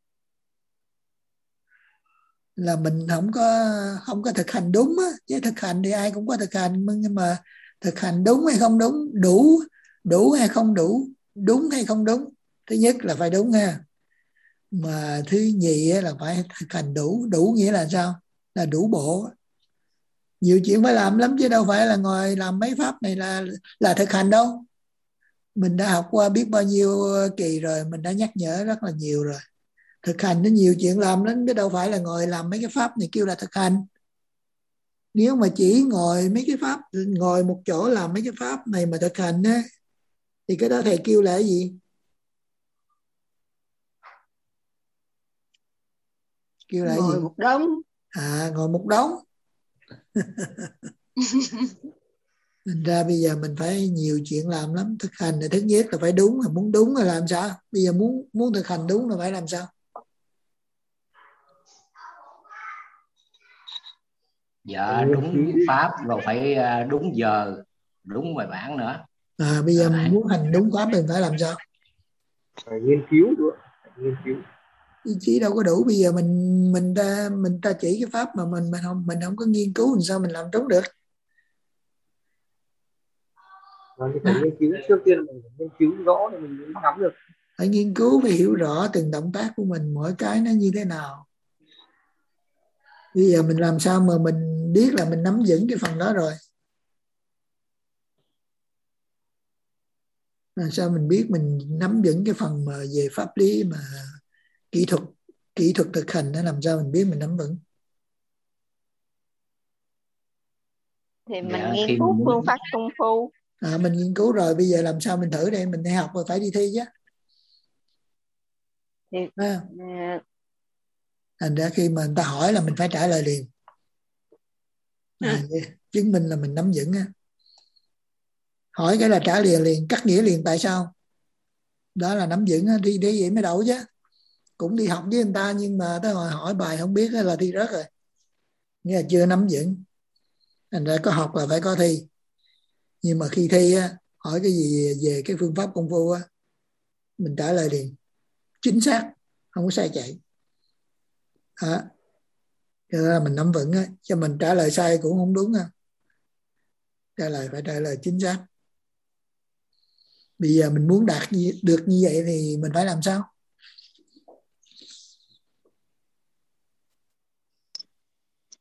Là mình không có thực hành đúng á. Chứ thực hành thì ai cũng có thực hành, nhưng mà thực hành đúng hay không đúng, đủ hay không đủ, đúng hay không đúng. Thứ nhất là phải đúng ha, mà thứ nhì là phải thực hành đủ nghĩa là sao? Là đủ bộ. Nhiều chuyện phải làm lắm chứ đâu phải là ngồi làm mấy pháp này là thực hành đâu. Mình đã học qua biết bao nhiêu kỳ rồi, mình đã nhắc nhở rất là nhiều rồi. Thực hành nó nhiều chuyện làm lắm chứ đâu phải là ngồi làm mấy cái pháp này kêu là thực hành. Nếu mà chỉ ngồi mấy cái pháp, ngồi một chỗ làm mấy cái pháp này mà thực hành á, thì cái đó thầy kêu là cái gì? Kêu là ngồi gì? một đống. Ngồi một đống. Thành ra bây giờ mình phải nhiều chuyện làm lắm. Thực hành là thứ nhất là phải đúng, là muốn đúng là làm sao? Bây giờ muốn thực hành đúng là phải làm sao? Dạ đúng pháp rồi phải đúng giờ, đúng bài bản nữa. Bây giờ mình muốn hành đúng pháp mình phải làm sao? Phải nghiên cứu nữa, nghiên cứu. Ý chí đâu có đủ. Bây giờ mình ta chỉ cái pháp mà mình không có nghiên cứu làm sao mình làm trúng được. Thì phải nghiên cứu, trước tiên mình phải nghiên cứu rõ thì mình mới nắm được. Phải nghiên cứu, phải hiểu rõ từng động tác của mình, mỗi cái nó như thế nào. Bây giờ mình làm sao mà mình biết là mình nắm vững cái phần đó rồi? Làm sao mình biết mình nắm vững cái phần mà về pháp lý mà kỹ thuật thực hành nó, làm sao mình biết mình nắm vững? Thì mình nghiên cứu phương pháp công phu. Mình nghiên cứu rồi, bây giờ làm sao mình thử đây? Mình đi học rồi phải đi thi chứ. Thành ra khi mà người ta hỏi là mình phải trả lời liền. Chứng minh là mình nắm vững á. Hỏi cái là trả lời liền, cắt nghĩa liền. Tại sao? Đó là nắm vững á. Đi vậy mới đậu chứ. Cũng đi học với người ta nhưng mà tới hồi hỏi bài không biết là thi rớt rồi, nghĩa là chưa nắm vững. Thành ra có học là phải có thi. Nhưng mà khi thi á, hỏi cái gì về cái phương pháp công phu á, mình trả lời liền, chính xác, không có sai chạy. Đó. Cho nên là mình nắm vững á, cho mình trả lời sai cũng không đúng ha. Phải trả lời chính xác. Bây giờ mình muốn đạt được như vậy thì mình phải làm sao?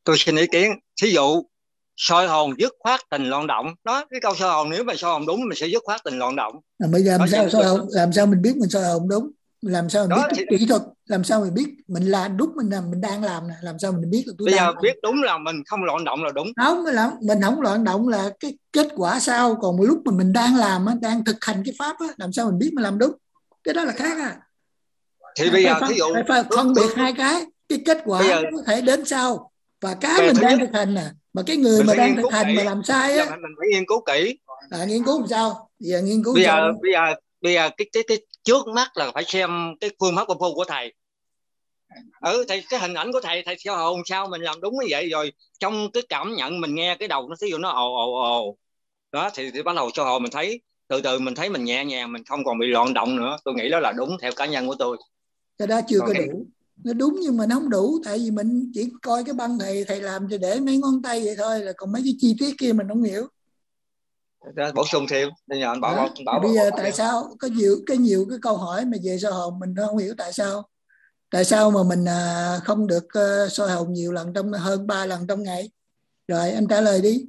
tôi xin ý kiến. Thí dụ soi hồn dứt khoát tình loạn động đó, cái câu soi hồn nếu mà soi hồn đúng mình sẽ dứt khoát tình loạn động. Bây giờ Đó, làm sao mình biết mình soi hồn đúng, làm sao mình đó, biết kỹ thuật, làm sao mình biết mình làm đúng, mình đang làm nè, làm sao mình biết là tôi bây đang giờ làm. biết đúng là mình không loạn động là đúng. Không, mình không loạn động là cái kết quả sau, còn một lúc mà mình đang làm đang thực hành cái pháp làm sao mình biết mình làm đúng, cái đó là khác à. Thì bây giờ thí dụ phải phân biệt hai cái kết quả giờ, nó có thể đến sau và cái về mình thứ đang nhất thực hành mà cái người mình mà phải đang nghiên thực cứu hành kỹ, mà làm sai giờ mình phải nghiên cứu kỹ. Nghiên cứu làm sao? Giờ nghiên cứu bây giờ sao? bây giờ cái trước mắt là phải xem cái phương pháp công phu của thầy. Thầy cái hình ảnh của thầy theo hồn sao mình làm đúng như vậy, rồi trong cái cảm nhận mình nghe cái đầu nó thí dụ nó ồ đó thì bắt đầu cho hồn mình thấy từ từ mình thấy mình nhẹ nhàng, mình không còn bị loạn động nữa. Tôi nghĩ đó là đúng theo cá nhân của tôi. Cái đó chưa có đủ, nó đúng nhưng mà nó không đủ, tại vì mình chỉ coi cái băng thầy làm cho để mấy ngón tay vậy thôi, là còn mấy cái chi tiết kia mình không hiểu. Bổ sung thêm bây giờ anh bảo bây giờ tại sao có nhiều cái câu hỏi mà về soi hồn mình không hiểu tại sao mà mình không được soi hồn nhiều lần, trong hơn 3 lần trong ngày. Rồi anh trả lời đi,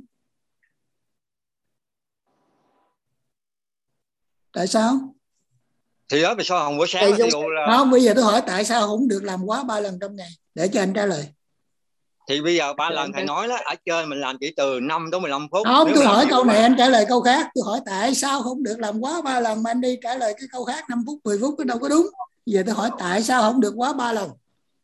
tại sao? Thì đó, mình soi hồn buổi sáng ví dụ là không, bây giờ tôi hỏi tại sao không được làm quá 3 lần trong ngày để cho anh trả lời. Thì bây giờ 3 lần thầy nói đó, ở trên mình làm chỉ từ 5 đến 15 phút. Không, tôi hỏi câu này anh trả lời câu khác. Tôi hỏi tại sao không được làm quá 3 lần mà anh đi trả lời cái câu khác 5 phút 10 phút, cái đâu có đúng. Giờ tôi hỏi tại sao không được quá 3 lần.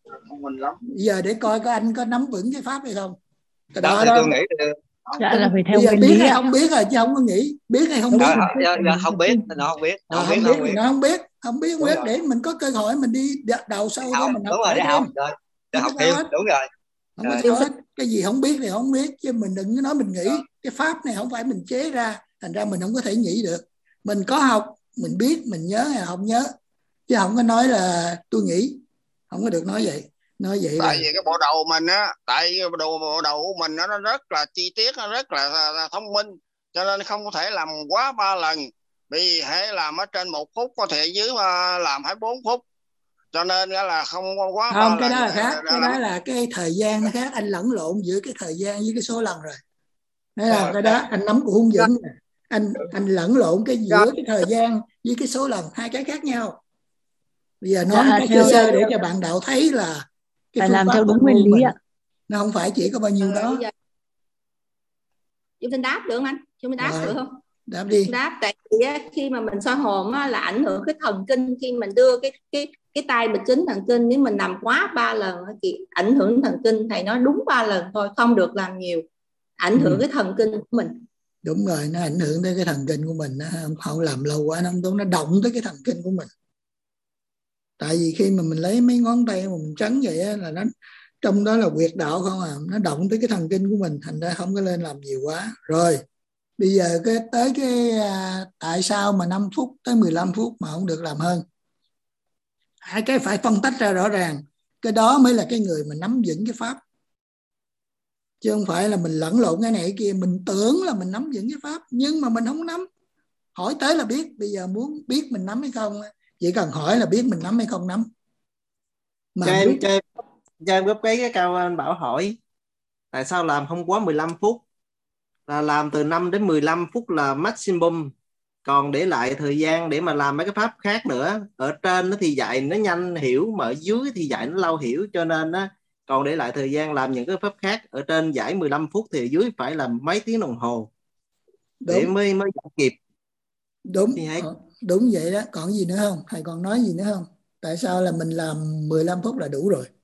Giờ để coi có anh có nắm vững cái pháp hay không. Đó thì tôi nghĩ dạ là phải theo bây giờ nguyên biết lý hay không biết rồi chứ không có nghĩ biết hay không biết. Không biết, nó không biết, nó không biết để mình có cơ hội mình đi đầu sâu đó mình học hỏi thêm. Để học thêm, đúng rồi. Không có sao hết, cái gì không biết thì không biết, chứ mình đừng có nói mình nghĩ. Cái pháp này không phải mình chế ra, thành ra mình không có thể nghĩ được. Mình có học, mình biết, mình nhớ hay không nhớ, chứ không có nói là tôi nghĩ, không có được nói vậy. Nói vậy tại vì cái bộ đầu mình á, bộ đầu của mình nó rất là chi tiết, nó rất là thông minh, cho nên không có thể làm quá 3 lần. Vì hãy làm ở trên 1 phút, có thể dưới làm 24 phút, cho nên là không quá 3 lần. Cái đó là khác, cái đó là cái thời gian nó khác, anh lẫn lộn giữa cái thời gian với cái số lần rồi. Đấy là cái đó anh nắm cũng không vững, anh lẫn lộn cái giữa cái thời gian với cái số lần, hai cái khác nhau. Bây giờ nói cái sơ để cho bạn đạo thấy là cái phương làm pháp theo đúng nguyên lý ạ. Nó không phải chỉ có bao nhiêu đó. Chúng mình đáp được không anh? Chúng mình đáp được không? Đáp đi. Đáp, tại vì khi mà mình soi hồn là ảnh hưởng cái thần kinh, khi mình đưa cái tay bịch kính thần kinh, nếu mình làm quá 3 lần thì ảnh hưởng thần kinh. Thầy nói đúng 3 lần thôi, không được làm nhiều, ảnh hưởng cái thần kinh của mình. Đúng rồi, nó ảnh hưởng tới cái thần kinh của mình, không làm lâu quá nó động tới cái thần kinh của mình. Tại vì khi mà mình lấy mấy ngón tay mà mình trấn vậy là nó trong đó là huyệt đạo không nó động tới cái thần kinh của mình, thành ra không có lên làm nhiều quá. Rồi bây giờ tới tại sao mà 5 phút tới 15 phút mà không được làm hơn. Hai cái phải phân tách ra rõ ràng, cái đó mới là cái người mà nắm vững cái pháp, chứ không phải là mình lẫn lộn cái này cái kia. Mình tưởng là mình nắm vững cái pháp nhưng mà mình không nắm, hỏi tới là biết. Bây giờ muốn biết mình nắm hay không, chỉ cần hỏi là biết mình nắm hay không nắm. Mà cho em góp cái câu anh Bảo hỏi tại sao làm không quá 15 phút, là làm từ 5 đến 15 phút là maximum, còn để lại thời gian để mà làm mấy cái pháp khác nữa. Ở trên nó thì dạy nó nhanh hiểu, mà ở dưới thì dạy nó lâu hiểu, cho nên á còn để lại thời gian làm những cái pháp khác. Ở trên giải 15 phút thì ở dưới phải làm mấy tiếng đồng hồ để mới giải kịp. Đúng vậy đó. Còn gì nữa không? Thầy còn nói gì nữa không? Tại sao là mình làm 15 phút là đủ rồi?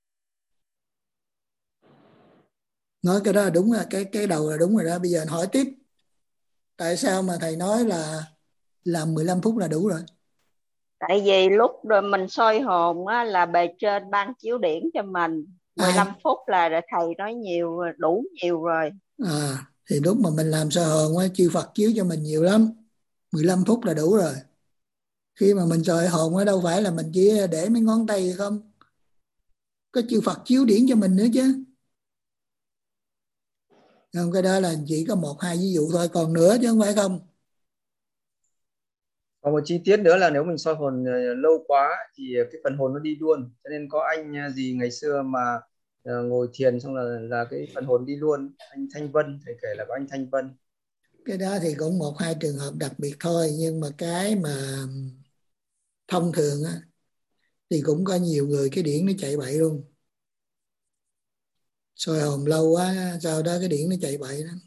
Nói cái đó là đúng, là cái đầu là đúng rồi đó. Bây giờ hỏi tiếp, tại sao mà thầy nói là làm 15 phút là đủ rồi? Tại vì lúc rồi mình soi hồn á, là bề trên ban chiếu điển cho mình 15 phút là thầy nói nhiều, đủ nhiều rồi. Thì lúc mà mình làm soi hồn á, chư Phật chiếu cho mình nhiều lắm, 15 phút là đủ rồi. Khi mà mình soi hồn á, đâu phải là mình chỉ để mấy ngón tay không, có chư Phật chiếu điển cho mình nữa chứ. Không, cái đó là chỉ có 1-2 ví dụ thôi, còn nữa chứ không phải không. Còn một chi tiết nữa là nếu mình soi hồn lâu quá thì cái phần hồn nó đi luôn, cho nên có anh gì ngày xưa mà ngồi thiền xong là cái phần hồn đi luôn. Anh Thanh Vân, thầy kể là có anh Thanh Vân. Cái đó thì cũng 1-2 trường hợp đặc biệt thôi, nhưng mà cái mà thông thường á thì cũng có nhiều người cái điển nó chạy bậy luôn. Soi hồn lâu quá sau đó cái điển nó chạy bậy đó.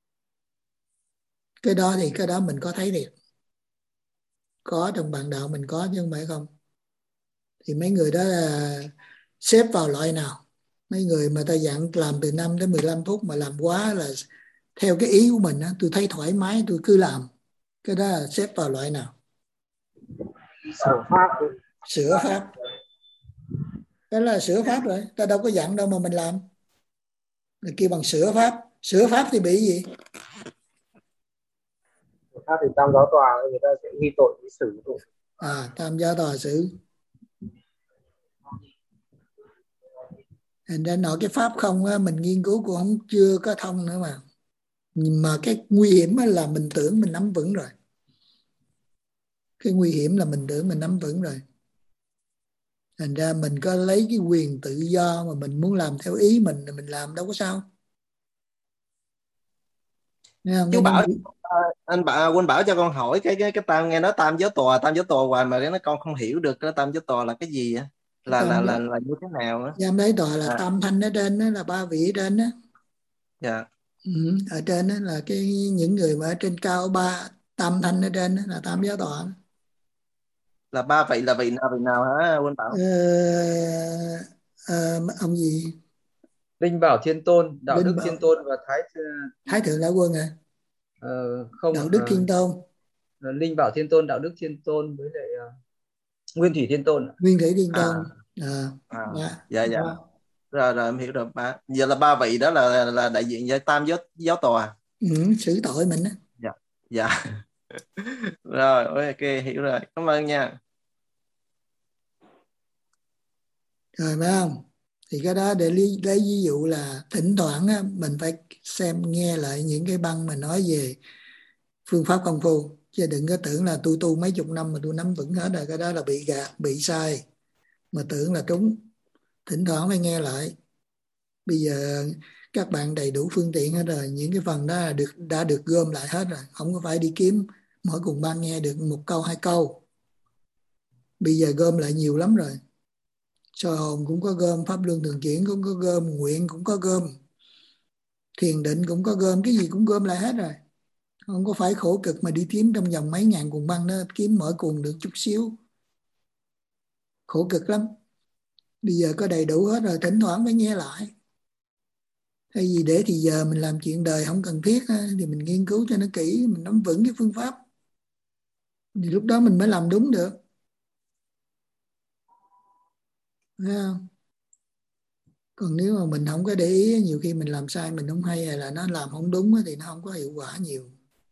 Cái đó thì cái đó mình có thấy thiệt, có trong bạn đạo mình có chứ không phải không. Thì mấy người đó là xếp vào loại nào? Mấy người mà ta dặn làm từ 5 đến 15 phút mà làm quá là theo cái ý của mình á, tôi thấy thoải mái tôi cứ làm, cái đó là xếp vào loại nào? Sửa pháp. Sửa pháp. Đó là sửa pháp rồi, ta đâu có dặn đâu mà mình làm. Là kêu bằng sửa pháp. Sửa pháp thì bị gì? Sửa pháp thì tam giáo tòa người ta sẽ ghi tội với xử tội. Tam giáo tòa xử. Thành ra nói cái pháp không á, mình nghiên cứu cũng không chưa có thông nữa mà. Nhưng mà cái nguy hiểm là mình tưởng mình nắm vững rồi. Cái nguy hiểm là mình tưởng mình nắm vững rồi. Thành ra mình có lấy cái quyền tự do mà mình muốn làm theo ý mình thì mình làm, đâu có sao. Chú Bảo, anh quên bảo cho con hỏi cái tam, nghe nói tam giới tòa hoài mà nó con không hiểu được cái tam giới tòa là cái gì á, là như thế nào á? Tam giới tòa là tam thanh ở trên đó, là 3 vị ở trên đó. Dạ. Ở trên đó là cái những người mà ở trên cao, 3 tam thanh ở trên đó là tam giới tòa đó. Là 3 vị là vị nào hả quên bảo? Ông gì? Linh Bảo Thiên Tôn, Đạo Đức Thiên Tôn và Thái Thượng Lão Quân à? Không, Đạo Đức Thiên Tôn. Linh Bảo Thiên Tôn, Đạo Đức Thiên Tôn với lại Nguyên Thủy Thiên Tôn. Nguyên Thủy Thiên Tôn. Dạ. Rồi em hiểu rồi ba. Giờ là 3 vị đó là đại diện cho tam giáo tòa. Xử tội mình đó. Dạ. Rồi ok, hiểu rồi, cảm ơn nha. Rồi phải không? Thì cái đó để lấy ví dụ là thỉnh thoảng á, mình phải xem nghe lại những cái băng mà nói về phương pháp công phu, chứ đừng có tưởng là tôi tu mấy chục năm mà tôi nắm vững hết rồi. Cái đó là bị gạt, bị sai mà tưởng là trúng. Thỉnh thoảng phải nghe lại. Bây giờ các bạn đầy đủ phương tiện hết rồi, những cái phần đó đã được gom lại hết rồi, không có phải đi kiếm mỗi cùng ban nghe được 1 câu 2 câu. Bây giờ gom lại nhiều lắm rồi. Soi hồn cũng có gom, pháp luân thường chuyển cũng có gom, nguyện cũng có gom, thiền định cũng có gom, cái gì cũng gom lại hết rồi. Không có phải khổ cực mà đi kiếm trong vòng mấy ngàn cuồng băng đó, kiếm mỗi cuồng được chút xíu, khổ cực lắm. Bây giờ có đầy đủ hết rồi, thỉnh thoảng phải nghe lại. Thay vì để thì giờ mình làm chuyện đời không cần thiết thì mình nghiên cứu cho nó kỹ, mình nắm vững cái phương pháp, thì lúc đó mình mới làm đúng được. Thấy không? Còn nếu mà mình không có để ý, nhiều khi mình làm sai mình không hay, hay là nó làm không đúng thì nó không có hiệu quả nhiều.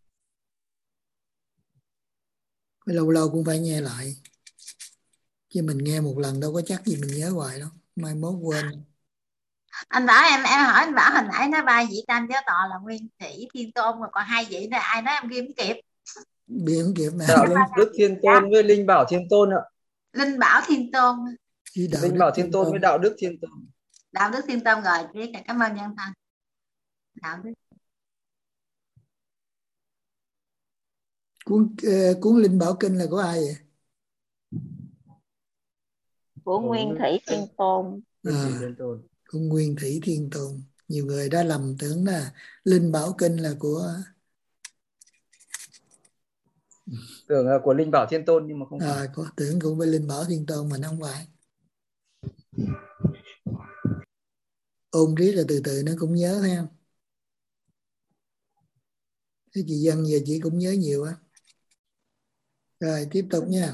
Lâu lâu cũng phải nghe lại, chứ mình nghe một lần đâu có chắc gì mình nhớ hoài đâu, mai mốt quên. Anh Bảo, em hỏi anh Bảo hồi nãy nói 3 vị tam giới tọa là Nguyên Thủy Thiên Tôn, rồi còn 2 vị nữa ai nói em ghi không kịp. Bị không kịp mà. Đạo Đức Thiên Tôn với Linh Bảo Thiên Tôn ạ. Linh Bảo Thiên Tôn. Linh Bảo Thiên Tôn với Đạo Đức Thiên Tôn. Đạo Đức Thiên Tôn rồi, biết. Cảm ơn nhân thân. Đạo Đức. Cuốn Linh Bảo Kinh là của ai vậy? Của Nguyên Thủy Thiên Tôn. Của Nguyên Thủy Thiên Tôn. Nhiều người đã lầm tưởng là Linh Bảo Kinh là của, tưởng là của Linh Bảo Thiên Tôn nhưng mà không phải. Tưởng cũng với Linh Bảo Thiên Tôn mà nó không phải. Ôn riết là từ từ nó cũng nhớ, thấy không? Thế chị Dân giờ chị cũng nhớ nhiều á. Rồi tiếp tục nha.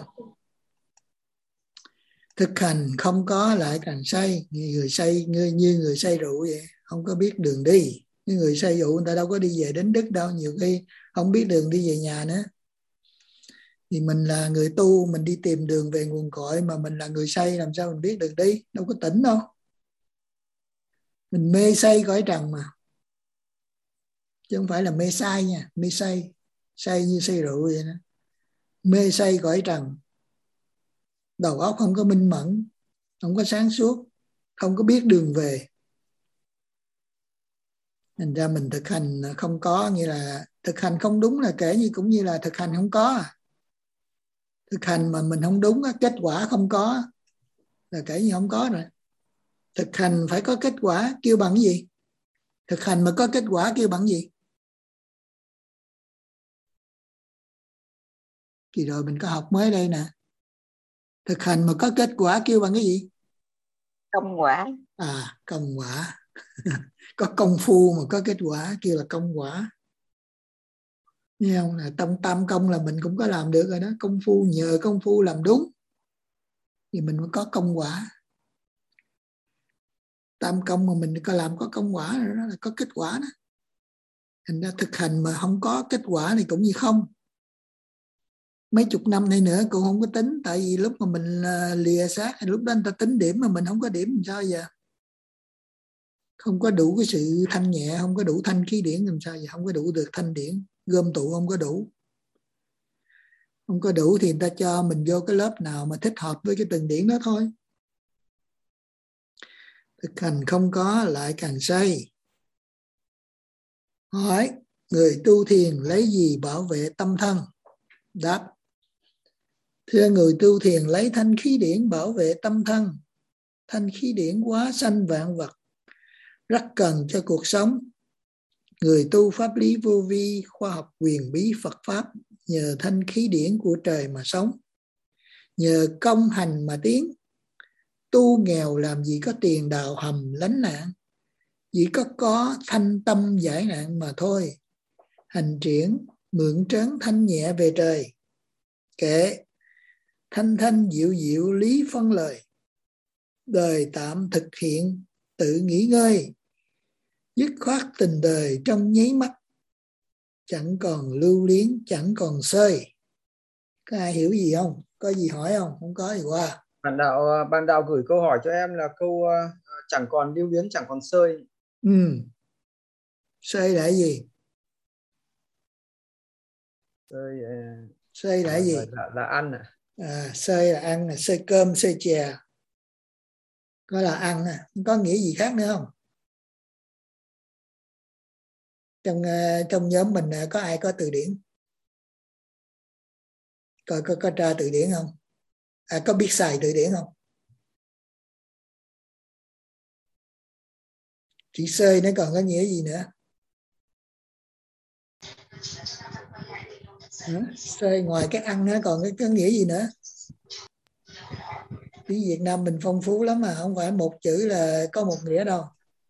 Thực hành không có lại càng say, như người say rượu vậy, không có biết đường đi. Như người say rượu người ta đâu có đi về đến Đức đâu, nhiều khi không biết đường đi về nhà nữa. Thì mình là người tu, mình đi tìm đường về nguồn cội, mà mình là người say làm sao mình biết đường đi, đâu có tỉnh đâu. Mình mê say cõi trần mà, chứ không phải là mê say nha. Mê say như say rượu vậy đó. Mê say cõi trần, đầu óc không có minh mẫn, không có sáng suốt, không có biết đường về, Thành ra mình thực hành không có, nghĩa là thực hành không đúng là kể như cũng như là thực hành không có. Thực hành mà mình không đúng, kết quả không có là kể như không có rồi. Thực hành phải có kết quả, kêu bằng cái gì? Thực hành mà có kết quả kêu bằng gì? Kỳ rồi mình có học mới đây nè. Thực hành mà có kết quả kêu bằng cái gì? Công quả. À, công quả. Có công phu mà có kết quả kêu là công quả. Nghe không? Là tam công là mình cũng có làm được rồi đó. Công phu, nhờ công phu làm đúng thì mình mới có công quả. Tam công mà mình có làm có công quả rồi, đó là có kết quả đó. Thành ra thực hành mà không có kết quả thì cũng như không. Mấy chục năm nay nữa cũng không có tính. Tại vì lúc mà mình lìa xác, lúc đó người ta tính điểm mà mình không có điểm làm sao giờ? Không có đủ cái sự thanh nhẹ, không có đủ thanh khí điển làm sao giờ? Không có đủ được thanh điển, gom tụ không có đủ. Không có đủ thì người ta cho mình vô cái lớp nào mà thích hợp với cái từng điển đó thôi. Thực hành không có lại càng say. Hỏi, người tu thiền lấy gì bảo vệ tâm thân? Đáp, thưa người tu thiền lấy thanh khí điển bảo vệ tâm thân. Thanh khí điển hóa sanh vạn vật, rất cần cho cuộc sống. Người tu pháp lý vô vi, khoa học quyền bí Phật Pháp, nhờ thanh khí điển của trời mà sống. Nhờ công hành mà tiến. Tu nghèo làm gì có tiền đào hầm lánh nạn, chỉ có thanh tâm giải nạn mà thôi. Hành triển mượn trớn thanh nhẹ về trời, kệ thanh thanh diệu diệu lý phân lời. Đời tạm thực hiện tự nghỉ ngơi, dứt khoát tình đời trong nháy mắt, chẳng còn lưu luyến chẳng còn xơi. Có ai hiểu gì không? Có gì hỏi không? Không có thì qua. Bạn đạo gửi câu hỏi cho em là câu chẳng còn lưu luyến chẳng còn xơi. Xơi là gì? Xơi là gì? Là ăn à? Xơi là ăn, xơi cơm, xơi chè. Có là ăn à, không có nghĩa gì khác nữa không? Trong nhóm mình có ai có từ điển? Có tra từ điển không? Có biết xài từ điển không? Chỉ xơi nó còn có nghĩa gì nữa? Xơi ngoài cái ăn nó còn cái nghĩa gì nữa? Tiếng Việt Nam mình phong phú lắm mà, không phải một chữ là có một nghĩa đâu.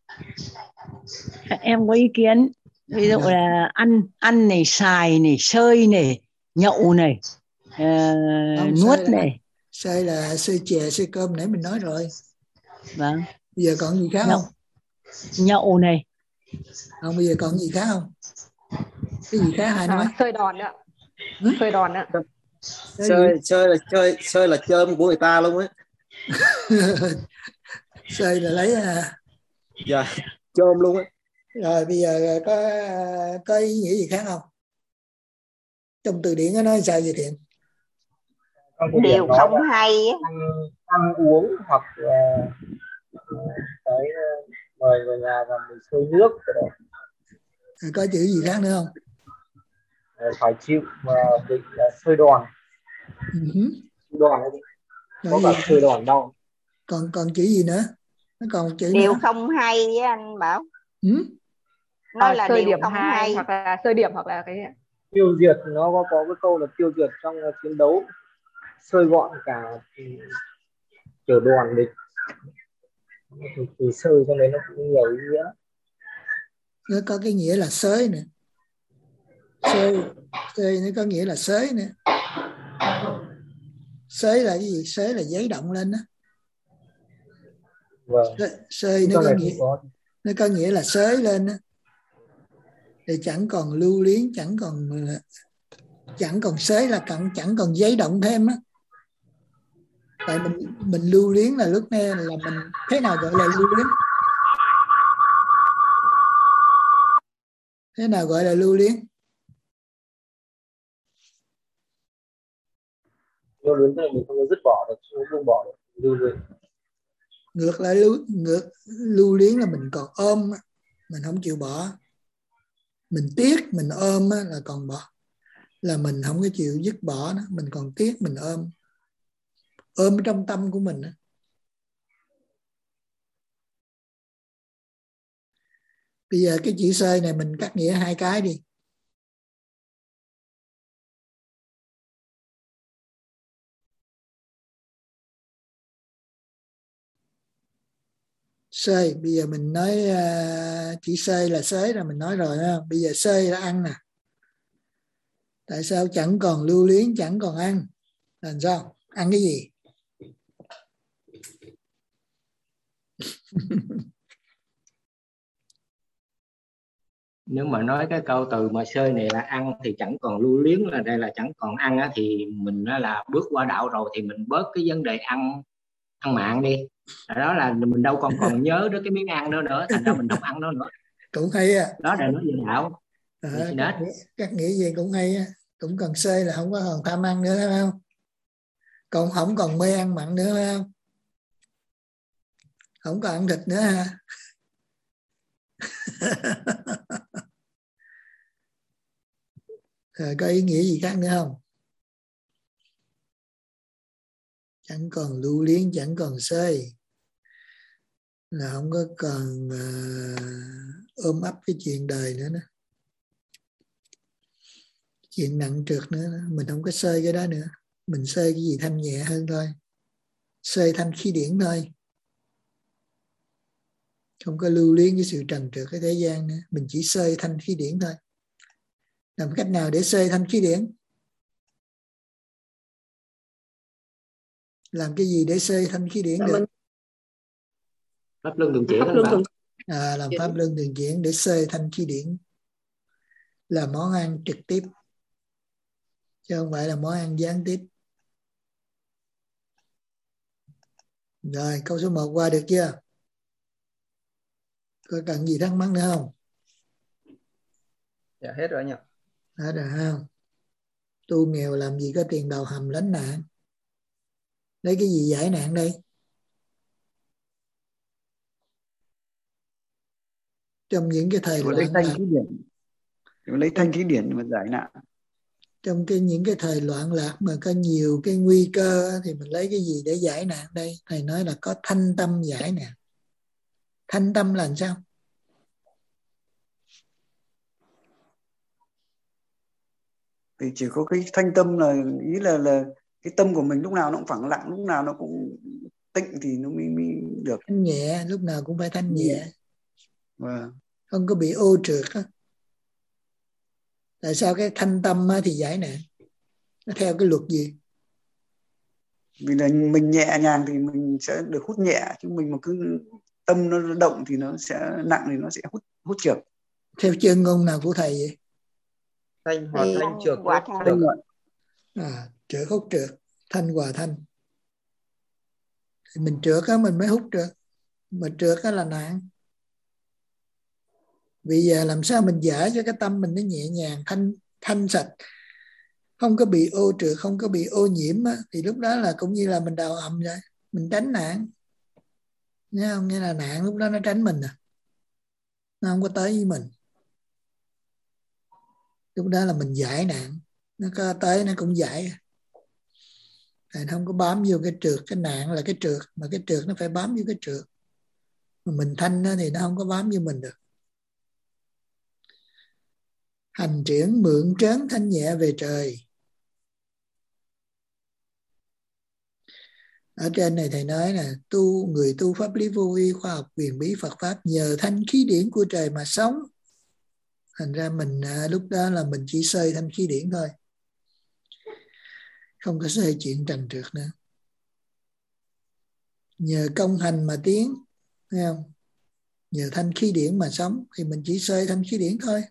Em có ý kiến, ví dụ là ăn này, xài này, xơi này, nhậu này, nuốt này. Xơi là xơi chè, xơi cơm nãy mình nói rồi. Vâng. Bây giờ còn gì khác không? Nhậu này. Không, bây giờ còn gì khác không? Cái gì khác hai nói? Xơi đòn ạ. Xơi đòn ạ. Xơi là chơm của người ta luôn á. Xơi là lấy dạ, chôm luôn á. Rồi bây giờ có ý nghĩa gì khác không? Trong từ điển nó nói sao vậy Thiện? Điều không hay ăn uống hoặc cái mời người nhà và mình xơi nước cái đó. Có chữ gì khác nữa không? Phải chịu mà định là xơi đòn. Đòn hay gì? Có cả xơi đòn đâu. Còn chữ gì nữa? Nó còn chữ điều nữa. Không hay với anh Bảo. Nói là xơi điều điểm không 2 hay. hoặc là xơi điểm hoặc là cái tiêu diệt, nó có cái câu là tiêu diệt trong chiến đấu, xơi gọn cả kiểu đoàn địch. Thì xơi cho nên nó cũng nhiều ý nghĩa. Nó có cái nghĩa là xới nữa. Xơi nó có nghĩa là xới nữa. Xới là cái gì? Xới là giấy động lên đó. Vâng. Xơi nó có nghĩa là xới lên đó. Thì chẳng còn lưu luyến, chẳng còn xới là chẳng còn giấy động thêm á. Tại mình lưu luyến là lúc này là mình thế nào gọi là lưu luyến? Thế nào gọi là lưu luyến? Lưu luyến tức là mình không có dứt bỏ được, không buông bỏ được, lưu luyến. Ngược lại lưu luyến là mình còn ôm, mình không chịu bỏ. Mình tiếc, mình ôm á, là còn bỏ, là mình không có chịu dứt bỏ đó. Mình còn tiếc, mình ôm trong tâm của mình đó. Bây giờ cái chữ C này mình cắt nghĩa 2 cái đi. C, bây giờ mình nói chữ C là xế là mình nói rồi ha. Bây giờ C là ăn nè. Tại sao chẳng còn lưu luyến, chẳng còn ăn? Là sao? Ăn cái gì? Nếu mà nói cái câu từ mà xơi này là ăn thì chẳng còn lưu luyến, là đây là chẳng còn ăn á, thì mình là bước qua đạo rồi thì mình bớt cái vấn đề ăn mặn đi. Đó là mình đâu còn nhớ đến cái miếng ăn nữa, thành ra mình không ăn nó nữa. Cũng hay á. Đó là nói về đạo. Các nghĩa gì cũng hay á. Cũng cần C là không có còn tham ăn nữa phải không? Còn không còn mê ăn mặn nữa phải không? Không còn ăn thịt nữa ha. Rồi có ý nghĩa gì khác nữa không? Chẳng còn lưu luyến, chẳng còn xơi, là không có còn ôm ấp cái chuyện đời nữa đó. Chuyện nặng trược nữa đó. Mình không có xơi cái đó nữa. Mình xơi cái gì thanh nhẹ hơn thôi. Xơi thanh khí điển thôi. Không có lưu luyến cái sự trần trược cái thế gian nữa. Mình chỉ xơi thanh khí điển thôi. Làm cách nào để xơi thanh khí điển? Làm cái gì để xơi thanh khí điển được? Pháp luân thường chuyển. Làm pháp luân thường chuyển để xơi thanh khí điển. Là món ăn trực tiếp, chứ không phải là món ăn gián tiếp. Rồi, câu số 1 qua được chưa? Có cần gì thắc mắc nữa không? Dạ hết rồi anh ạ. Hết rồi không? Tu nghèo làm gì có tiền đầu hầm lánh nạn. Lấy cái gì giải nạn đây? Trong những cái thời loạn lạc, lấy thanh khí điển mà giải nạn. Trong những cái thời loạn lạc mà có nhiều cái nguy cơ thì mình lấy cái gì để giải nạn đây? Thầy nói là có thanh tâm giải nạn. Thanh tâm là làm sao? Thì chỉ có cái thanh tâm là ý là cái tâm của mình lúc nào nó cũng phẳng lặng, lúc nào nó cũng tịnh thì nó mới được. Thanh nhẹ, lúc nào cũng phải thanh nhẹ. Wow. Không có bị ô trượt á. Tại sao cái thanh tâm thì giải nạn? Nó theo cái luật gì? Vì là mình nhẹ nhàng thì mình sẽ được hút nhẹ, chứ mình mà cứ tâm nó động thì nó sẽ nặng, thì nó sẽ hút trượt. Theo chân ngôn nào của thầy vậy? Thanh hòa thanh trượt hòa hút thanh. Trượt hút trượt, thanh hòa thanh. Thì mình trượt á mình mới hút trượt. Mà trượt á là nạn. Bây giờ làm sao mình giải cho cái tâm mình nó nhẹ nhàng, thanh sạch, không có bị ô trượt, không có bị ô nhiễm á, thì lúc đó là cũng như là mình đào hầm rồi, mình tránh nạn. Nghe không? Nghĩa là nạn lúc đó nó tránh mình à. Nó không có tới với mình. Lúc đó là mình giải nạn. Nó có tới nó cũng giải. Thì nó không có bám vô cái trượt. Cái nạn là cái trượt, mà cái trượt nó phải bám vô cái trượt. Mà mình thanh đó thì nó không có bám vô mình được. Hành triển mượn trớn thanh nhẹ về trời. Ở trên này thầy nói là người tu pháp lý vô vi, khoa học quyền bí Phật pháp nhờ thanh khí điển của trời mà sống. Thành ra mình lúc đó là mình chỉ xơi thanh khí điển thôi, không có xơi chuyện trần trượt nữa. Nhờ công hành mà tiến, thấy không? Nhờ thanh khí điển mà sống thì mình chỉ xơi thanh khí điển thôi.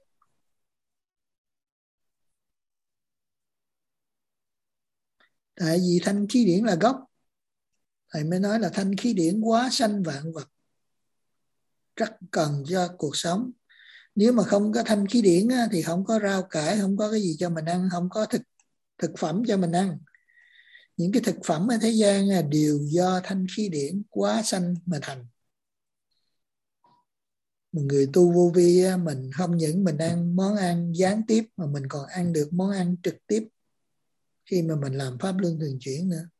Tại vì thanh khí điển là gốc. Thầy mới nói là thanh khí điển hóa sanh vạn vật, rất cần cho cuộc sống. Nếu mà không có thanh khí điển thì không có rau cải, không có cái gì cho mình ăn, không có thực phẩm cho mình ăn. Những cái thực phẩm ở thế gian đều do thanh khí điển hóa sanh mà thành. Người tu vô vi á, mình không những mình ăn món ăn gián tiếp mà mình còn ăn được món ăn trực tiếp khi mà mình làm pháp luân thường chuyển nữa.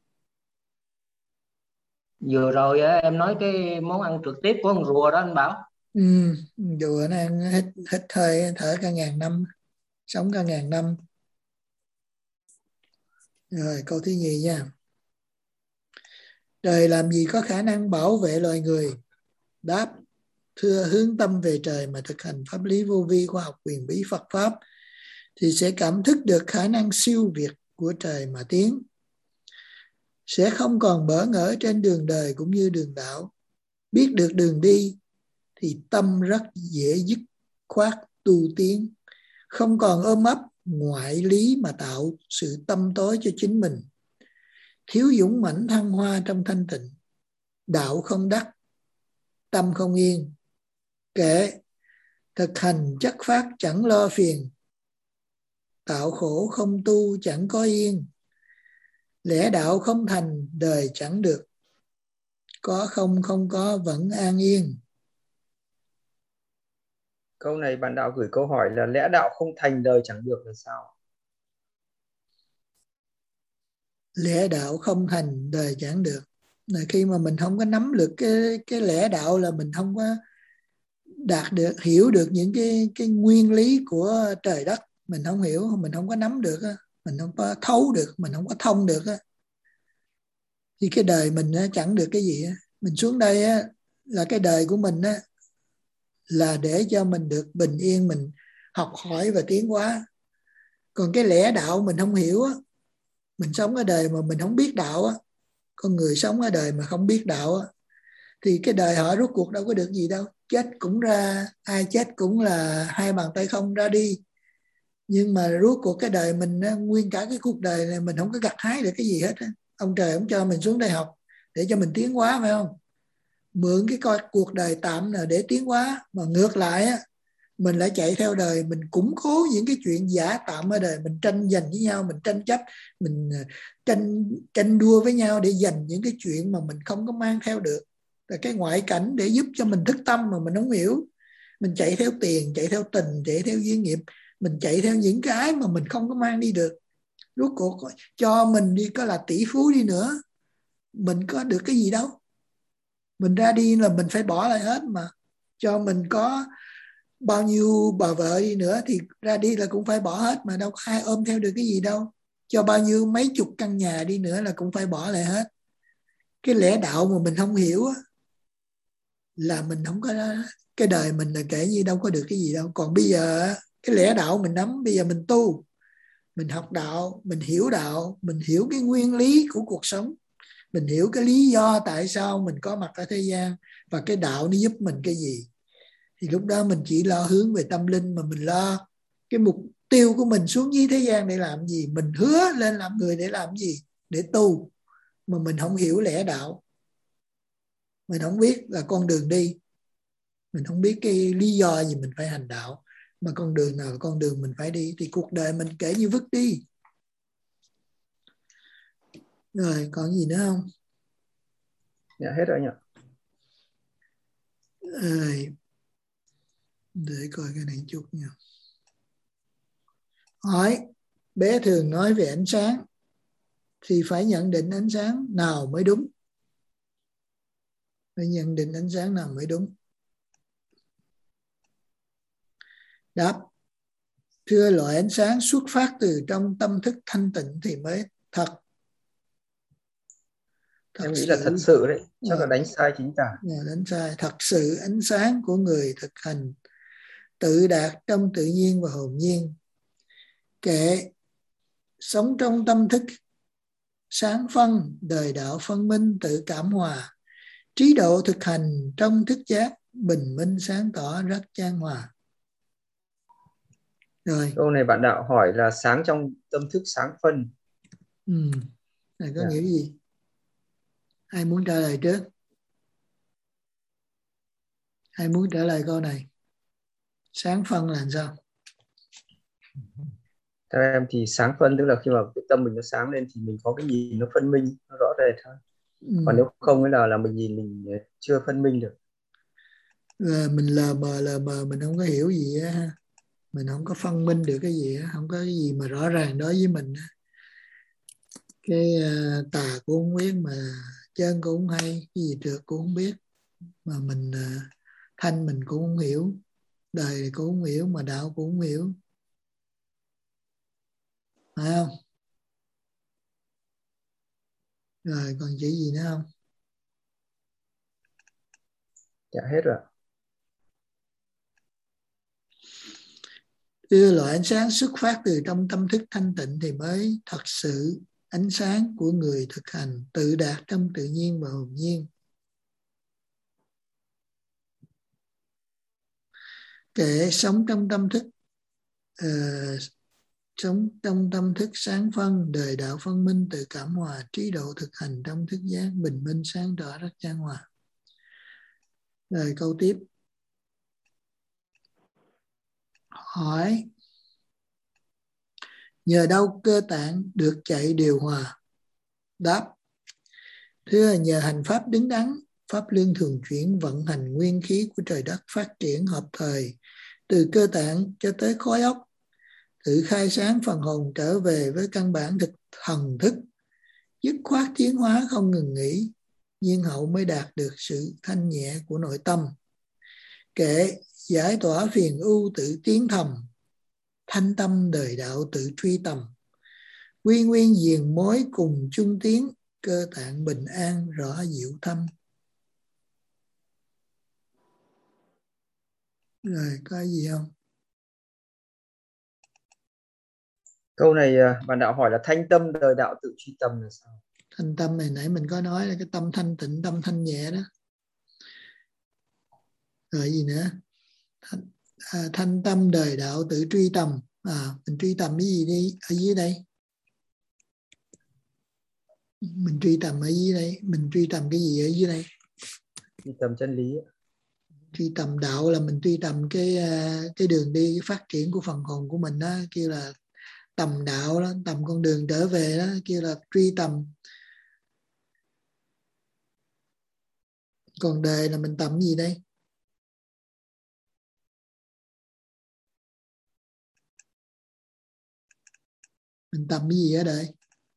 Vừa rồi á, em nói cái món ăn trực tiếp của con rùa đó anh Bảo. Rùa nó ăn hít hơi thở cả ngàn năm, sống cả ngàn năm. Rồi câu thứ nhì nha. Trời làm gì có khả năng bảo vệ loài người? Đáp: thưa hướng tâm về trời mà thực hành pháp lý vô vi khoa học quyền bí Phật pháp thì sẽ cảm thức được khả năng siêu việt của trời mà tiến, sẽ không còn bỡ ngỡ trên đường đời cũng như đường đạo. Biết được đường đi thì tâm rất dễ dứt khoát tu tiến, không còn ôm ấp ngoại lý mà tạo sự tâm tối cho chính mình. Thiếu dũng mãnh thăng hoa trong thanh tịnh, đạo không đắc, tâm không yên. Kệ thực hành chất phát chẳng lo phiền, tạo khổ không tu chẳng có yên. Lẽ đạo không thành đời chẳng được, có không không có vẫn an yên. Câu này bạn đạo gửi câu hỏi là lẽ đạo không thành đời chẳng được là sao? Lẽ đạo không thành đời chẳng được là khi mà mình không có nắm được cái lẽ đạo là mình không có đạt được, hiểu được những cái nguyên lý của trời đất. Mình không hiểu, mình không có nắm được, mình không có thấu được, mình không có thông được, thì cái đời mình chẳng được cái gì. Mình xuống đây là cái đời của mình là để cho mình được bình yên, mình học hỏi và tiến hóa. Còn cái lẽ đạo mình không hiểu, mình sống ở đời mà mình không biết đạo, con người sống ở đời mà không biết đạo thì cái đời họ rốt cuộc đâu có được gì đâu. Chết cũng ra, ai chết cũng là hai bàn tay không ra đi. Nhưng mà rốt cuộc cái đời mình, nguyên cả cái cuộc đời này mình không có gặt hái được cái gì hết. Ông trời không cho mình xuống đây học để cho mình tiến hóa, phải không? Mượn cái coi cuộc đời tạm là để tiến hóa, mà ngược lại mình lại chạy theo đời, mình củng cố những cái chuyện giả tạm ở đời, mình tranh giành với nhau, mình tranh chấp, mình tranh đua với nhau để giành những cái chuyện mà mình không có mang theo được, là cái ngoại cảnh để giúp cho mình thức tâm mà mình không hiểu. Mình chạy theo tiền, chạy theo tình, chạy theo duyên nghiệp, mình chạy theo những cái mà mình không có mang đi được. Rốt cuộc cho mình đi có là tỷ phú đi nữa, mình có được cái gì đâu. Mình ra đi là mình phải bỏ lại hết mà. Cho mình có bao nhiêu bà vợ đi nữa thì ra đi là cũng phải bỏ hết mà, đâu có ai ôm theo được cái gì đâu. Cho bao nhiêu mấy chục căn nhà đi nữa là cũng phải bỏ lại hết. Cái lẽ đạo mà mình không hiểu là mình không có, cái đời mình là kể như đâu có được cái gì đâu. Còn bây giờ cái lẽ đạo mình nắm, bây giờ mình tu, mình học đạo, mình hiểu cái nguyên lý của cuộc sống, mình hiểu cái lý do tại sao mình có mặt ở thế gian và cái đạo nó giúp mình cái gì. Thì lúc đó mình chỉ lo hướng về tâm linh, mà mình lo cái mục tiêu của mình xuống dưới thế gian để làm gì, mình hứa lên làm người để làm gì, để tu. Mà mình không hiểu lẽ đạo, mình không biết là con đường đi, mình không biết cái lý do gì mình phải hành đạo, mà con đường nào là con đường mình phải đi, thì cuộc đời mình kể như vứt đi. Rồi còn gì nữa không? Dạ hết rồi nhỉ. Để coi cái này chút nha. Hỏi: bé thường nói về ánh sáng thì phải nhận định ánh sáng nào mới đúng? Phải nhận định ánh sáng nào mới đúng? Đáp: thưa, loại ánh sáng xuất phát từ trong tâm thức thanh tịnh thì mới thật. Em nghĩ là thật sự đấy, chắc là đánh sai chính tả. Đánh sai. Thật sự ánh sáng của người thực hành tự đạt trong tự nhiên và hồn nhiên. Kệ sống trong tâm thức sáng phân, đời đạo phân minh tự cảm hòa, trí độ thực hành trong thức giác, bình minh sáng tỏ rất chan hòa. Rồi. Câu này bạn đạo hỏi là sáng trong tâm thức sáng phân. Này có nghĩa gì? Ai muốn trả lời trước? Ai muốn trả lời câu này? Sáng phân là sao? Theo em thì sáng phân tức là khi mà cái tâm mình nó sáng lên thì mình có cái nhìn nó phân minh, nó rõ rệt thôi. Còn nếu không là mình nhìn mình chưa phân minh được. mình lờ mờ mình không có hiểu gì á, mình không có phân minh được cái gì á, không có cái gì mà rõ ràng đối với mình á. Cái tà cũng không biết, mà chân cũng không hay, cái gì trượt cũng không biết, mà mình thanh mình cũng không hiểu, đời cũng không hiểu, mà đạo cũng không hiểu, phải không? Rồi còn chữ gì nữa không? Dạ hết rồi. Đưa loại ánh sáng xuất phát từ trong tâm thức thanh tịnh thì mới thật sự ánh sáng của người thực hành tự đạt trong tự nhiên và hồn nhiên. Kẻ sống trong tâm thức sống trong tâm thức sáng phân, đời đạo phân minh từ cảm hòa, trí độ thực hành trong thức giác bình minh sáng tỏ rất chan hòa. Rồi câu tiếp. Hỏi: nhờ đâu cơ tạng được chạy điều hòa? Đáp: thưa, nhờ hành pháp đứng đắn, pháp lương thường chuyển vận hành nguyên khí của trời đất phát triển hợp thời từ cơ tạng cho tới khối óc, tự khai sáng phần hồn trở về với căn bản thần thức, dứt khoát tiến hóa không ngừng nghỉ, nhiên hậu mới đạt được sự thanh nhẹ của nội tâm. Kệ giải tỏa phiền ưu tự tiến thầm, thanh tâm đời đạo tự truy tầm, quy nguyên diền mối cùng chung tiến, cơ tạng bình an rõ diệu thâm. Rồi có gì không? Câu này bạn đạo hỏi là thanh tâm đời đạo tự truy tầm là sao? Thanh tâm này nãy mình có nói là cái tâm thanh tịnh, tâm thanh nhẹ đó. Rồi gì nữa? Thanh tâm đời đạo tự truy tầm. Mình truy tầm cái gì đi? Ở dưới đây. Mình truy tầm ở dưới đây. Mình truy tầm cái gì ở dưới đây? Truy tầm chân lý. Truy tầm đạo là mình truy tầm cái đường đi, cái phát triển của phần hồn của mình đó, kêu là tầm đạo đó, tầm con đường trở về đó, kêu là truy tầm. Còn đời là mình tầm gì đây? Mình tầm cái gì ở đây?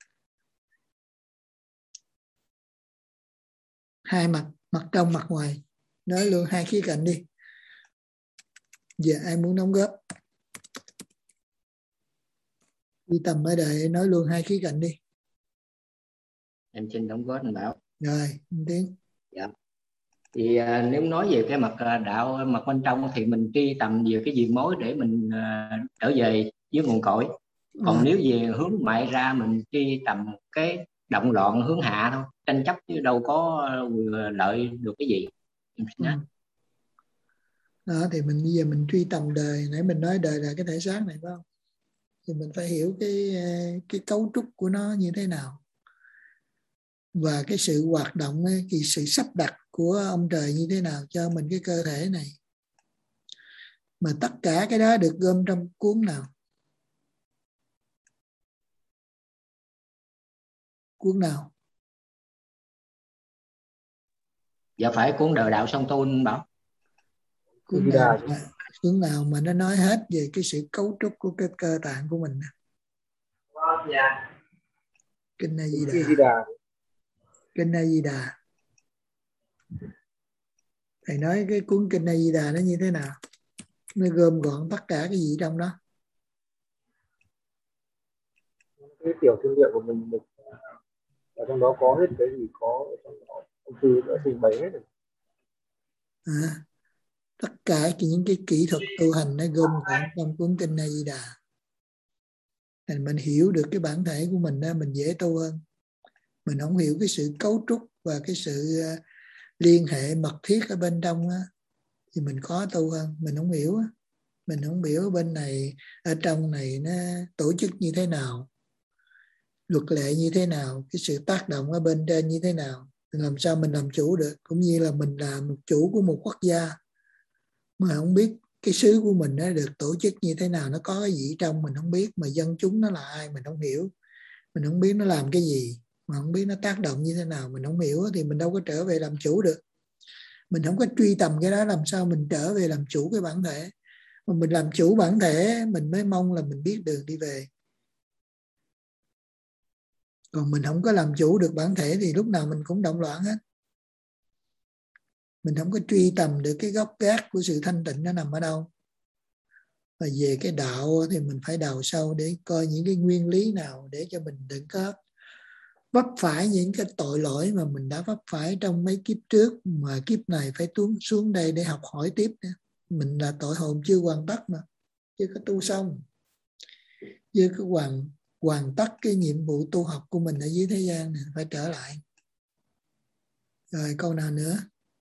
Hai mặt, mặt trong mặt ngoài. Nói luôn hai khía cạnh đi. Giờ ai muốn đóng góp? Đi tầm ở đây nói luôn hai khía cạnh đi. Em xin đóng góp anh Bảo. Rồi, anh Tiến. Dạ. Thì nếu nói về cái mặt đạo, mặt bên trong thì mình truy tầm về cái diệt mối để mình trở về với nguồn cội. Còn nếu về hướng ngoại ra mình truy tầm cái động loạn hướng hạ thôi, tranh chấp chứ đâu có lợi được cái gì. Đó thì mình bây giờ mình truy tầm đời, nãy mình nói đời là cái thể xác này phải không? Thì mình phải hiểu cái cấu trúc của nó như thế nào. Và cái sự hoạt động, cái sự sắp đặt của ông trời như thế nào cho mình cái cơ thể này. Mà tất cả cái đó được gom trong cuốn nào? Cuốn nào? Dạ phải cuốn Đời Đạo Song Tu anh Bảo. Cuốn nào mà nó nói hết về cái sự cấu trúc của cái cơ tạng của mình. Kinh A Di Đà. Kinh A Di Đà. Thầy nói cái cuốn Kinh A Di Đà nó như thế nào? Nó gom gọn tất cả cái gì trong đó? Cái tiểu thiên địa của mình ở trong đó có hết cái gì có trong đó, ông Tư đã trình bày hết rồi. Tất cả những cái kỹ thuật tu hành nó gom gọn trong cuốn Kinh A Di Đà. Thì mình hiểu được cái bản thể của mình đó, mình dễ tu hơn. Mình không hiểu cái sự cấu trúc và cái sự liên hệ mật thiết ở bên trong á, thì mình khó tu hơn. Mình không hiểu á. Mình không hiểu bên này, ở trong này nó tổ chức như thế nào, luật lệ như thế nào, cái sự tác động ở bên trên như thế nào, làm sao mình làm chủ được. Cũng như là mình là một chủ của một quốc gia mà không biết cái xứ của mình nó được tổ chức như thế nào, nó có cái gì trong mình không biết, mà dân chúng nó là ai mình không hiểu, mình không biết nó làm cái gì, mà không biết nó tác động như thế nào mình không hiểu, thì mình đâu có trở về làm chủ được. Mình không có truy tầm cái đó, làm sao mình trở về làm chủ cái bản thể. Mà mình làm chủ bản thể mình mới mong là mình biết đường đi về. Còn mình không có làm chủ được bản thể thì lúc nào mình cũng động loạn hết. Mình không có truy tầm được cái gốc gác của sự thanh tịnh nó nằm ở đâu. Và về cái đạo thì mình phải đào sâu để coi những cái nguyên lý nào để cho mình đừng có vấp phải những cái tội lỗi mà mình đã vấp phải trong mấy kiếp trước, mà kiếp này phải xuống đây để học hỏi tiếp nữa. Mình là tội hồn chưa hoàn tất mà, chưa có tu xong, chưa có hoàn tất cái nhiệm vụ tu học của mình ở dưới thế gian này, phải trở lại. Rồi câu nào nữa?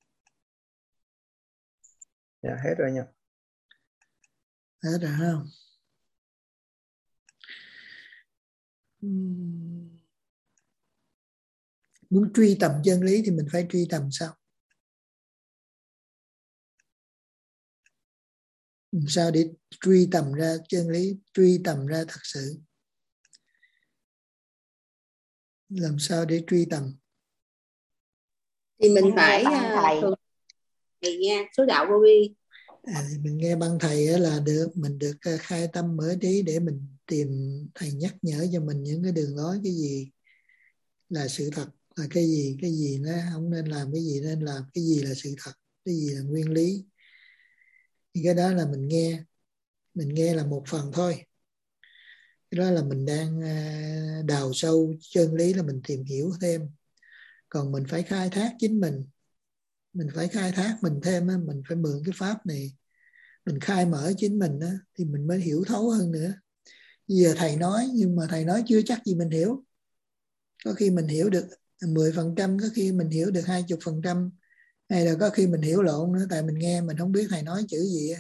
Dạ hết rồi nhỉ. Hết rồi không? Muốn truy tầm chân lý thì mình phải truy tầm sao? Làm sao để truy tầm ra chân lý, truy tầm ra thật sự? Làm sao để truy tầm? Thì mình phải thường nghe số đạo vô vi. Mình nghe băng thầy là được, mình được khai tâm mở trí để mình tìm thầy nhắc nhở cho mình những cái đường lối, cái gì là sự thật, là cái gì nó không nên làm, cái gì nên làm, cái gì là sự thật, cái gì là nguyên lý. Thì cái đó là mình nghe là một phần thôi. Cái đó là mình đang đào sâu chân lý, là mình tìm hiểu thêm. Còn mình phải khai thác chính mình phải khai thác mình thêm, mình phải mượn cái pháp này, mình khai mở chính mình thì mình mới hiểu thấu hơn nữa. Giờ thầy nói, nhưng mà thầy nói chưa chắc gì mình hiểu. Có khi mình hiểu được 10%, có khi mình hiểu được 20%, hay là có khi mình hiểu lộn nữa, tại mình nghe mình không biết thầy nói chữ gì.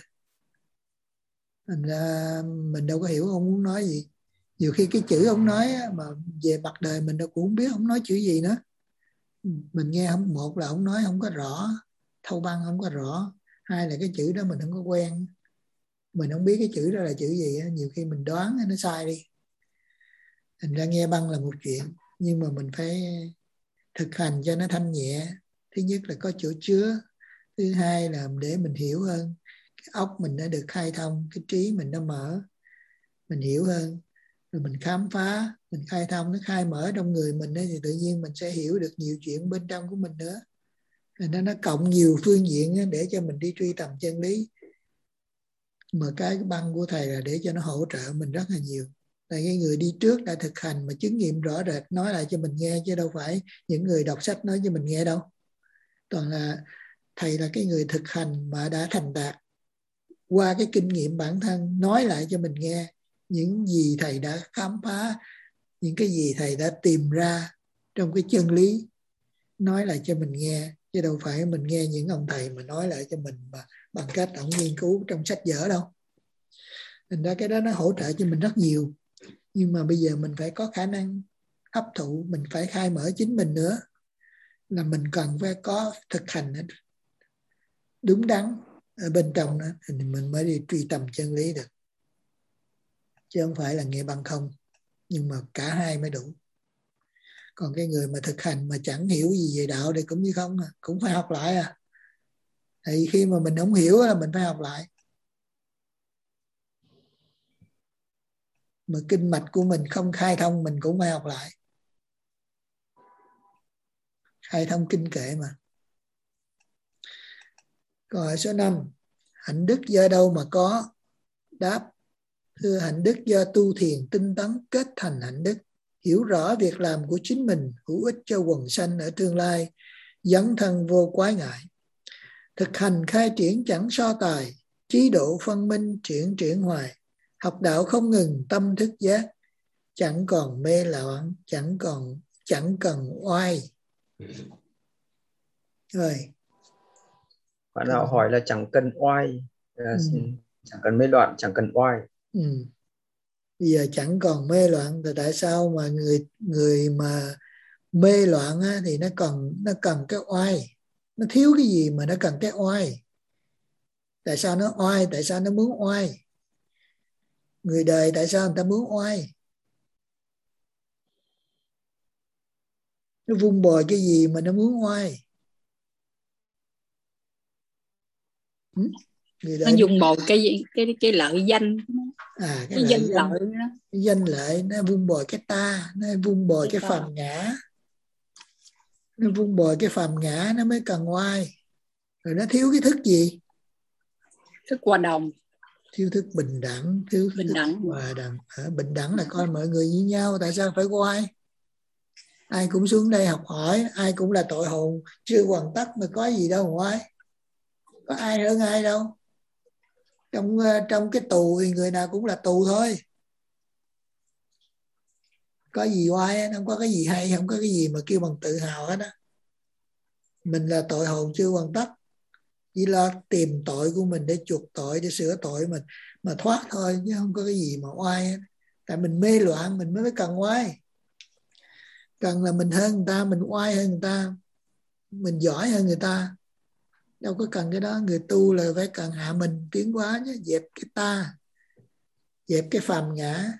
Thành ra mình đâu có hiểu ông muốn nói gì. Nhiều khi cái chữ ông nói mà về mặt đời mình đâu cũng không biết ông nói chữ gì nữa. Mình nghe không, một là ông nói không có rõ, thâu băng không có rõ, hai là cái chữ đó mình không có quen, mình không biết cái chữ đó là chữ gì. Nhiều khi mình đoán nó sai đi. Thành ra nghe băng là một chuyện, nhưng mà mình phải thực hành cho nó thanh nhẹ. Thứ nhất là có chỗ chứa, thứ hai là để mình hiểu hơn, cái óc mình đã được khai thông, cái trí mình đã mở, mình hiểu hơn, rồi mình khám phá, mình khai thông, nó khai mở trong người mình ấy, thì tự nhiên mình sẽ hiểu được nhiều chuyện bên trong của mình nữa. Nên nó cộng nhiều phương diện để cho mình đi truy tầm chân lý. Mà cái băng của thầy là để cho nó hỗ trợ mình rất là nhiều. Tại cái người đi trước đã thực hành mà chứng nghiệm rõ rệt nói lại cho mình nghe, chứ đâu phải những người đọc sách nói cho mình nghe đâu. Toàn là thầy là cái người thực hành mà đã thành đạt qua cái kinh nghiệm bản thân, nói lại cho mình nghe những gì thầy đã khám phá, những cái gì thầy đã tìm ra trong cái chân lý, nói lại cho mình nghe, chứ đâu phải mình nghe những ông thầy mà nói lại cho mình mà bằng cách ông nghiên cứu trong sách vở đâu. Thành ra cái đó nó hỗ trợ cho mình rất nhiều. Nhưng mà bây giờ mình phải có khả năng hấp thụ, mình phải khai mở chính mình nữa, là mình cần phải có thực hành đúng đắn ở bên trong đó, thì mình mới đi truy tầm chân lý được, chứ không phải là nghe băng không. Nhưng mà cả hai mới đủ. Còn cái người mà thực hành mà chẳng hiểu gì về đạo thì cũng như không, cũng phải học lại Thì khi mà mình không hiểu là mình phải học lại. Mà kinh mạch của mình không khai thông mình cũng phải học lại. Khai thông kinh kệ mà. Câu hỏi số 5. Hạnh đức do đâu mà có? Đáp: thưa, hạnh đức do tu thiền tinh tấn kết thành hạnh đức. Hiểu rõ việc làm của chính mình hữu ích cho quần sanh ở tương lai, dấn thân vô quái ngại. Thực hành khai triển chẳng so tài, trí độ phân minh triển hoài. Học đạo không ngừng tâm thức giác, chẳng còn mê loạn, chẳng cần oai. Rồi. Bạn nào hỏi là chẳng cần oai, chẳng cần mê loạn, chẳng cần oai. Bây giờ chẳng còn mê loạn, thì tại sao mà người mà mê loạn thì nó cần cái oai. Nó thiếu cái gì mà nó cần cái oai? Tại sao nó oai? Tại sao nó muốn oai? Người đời tại sao người ta muốn oai? Nó vun bồi cái gì mà nó muốn oai? Người nó đời dùng bồi cái lợi danh, cái danh lợi lợi đó. Cái danh lợi nó vun bồi cái ta, nó vun bồi cái phàm ngã, nó vun bồi cái phàm ngã, nó mới cần oai. Rồi nó thiếu cái thức gì? Thức hòa đồng, thiếu thức bình đẳng, thiếu bình thức đẳng. hòa đồng. Bình đẳng là coi mọi người như nhau, tại sao phải oai? Ai cũng xuống đây học hỏi, ai cũng là tội hồn chưa hoàn tất mà có gì đâu mà oai. Có ai hơn ai đâu. Trong cái tù thì người nào cũng là tù thôi. Có gì oai, không có cái gì hay, không có cái gì mà kêu bằng tự hào hết á. Mình là tội hồn chưa hoàn tất, chỉ lo tìm tội của mình để chuộc tội, để sửa tội mình mà thoát thôi, chứ không có cái gì mà oai hết. Tại mình mê loạn mình mới cần oai. Cần là mình hơn người ta, mình oai hơn người ta, mình giỏi hơn người ta. Đâu có cần cái đó. Người tu là phải cần hạ mình tiến hóa chứ, dẹp cái ta, dẹp cái phàm ngã,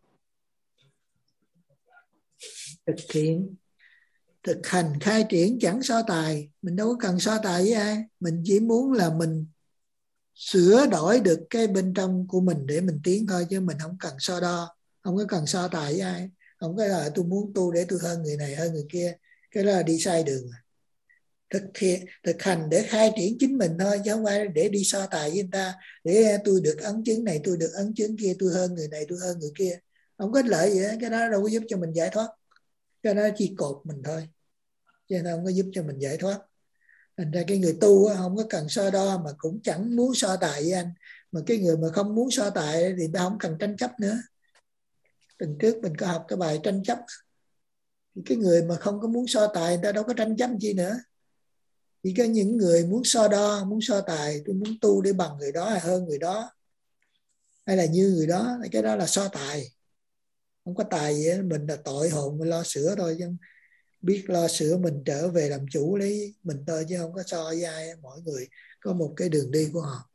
thực hiện, thực hành khai triển, chẳng so tài. Mình đâu có cần so tài với ai, mình chỉ muốn là mình sửa đổi được cái bên trong của mình để mình tiến thôi, chứ mình không cần so đo, không có cần so tài với ai. Không có là tôi muốn tu để tôi hơn người này hơn người kia, cái đó là đi sai đường. Thực hành để khai triển chính mình thôi, chứ không phải để đi so tài với người ta, để tôi được ấn chứng này, tôi được ấn chứng kia, tôi hơn người này, tôi hơn người kia. Không có ích lợi gì đó. Cái đó đâu có giúp cho mình giải thoát, cái đó chỉ cột mình thôi, chứ nó không có giúp cho mình giải thoát. Thành ra cái người tu không có cần so đo, mà cũng chẳng muốn so tài với anh. Mà cái người mà không muốn so tài thì ta không cần tranh chấp nữa. Tuần trước mình có học cái bài tranh chấp. Cái người mà không có muốn so tài, người ta đâu có tranh chấp chi nữa. Chỉ có những người muốn so đo, muốn so tài, tôi muốn tu để bằng người đó hay hơn người đó, hay là như người đó, cái đó là so tài. Không có tài gì hết. Mình là tội hồn, mình lo sửa thôi, chứ biết lo sửa mình trở về làm chủ lấy mình thôi, chứ không có so với ai. Mỗi người có một cái đường đi của họ.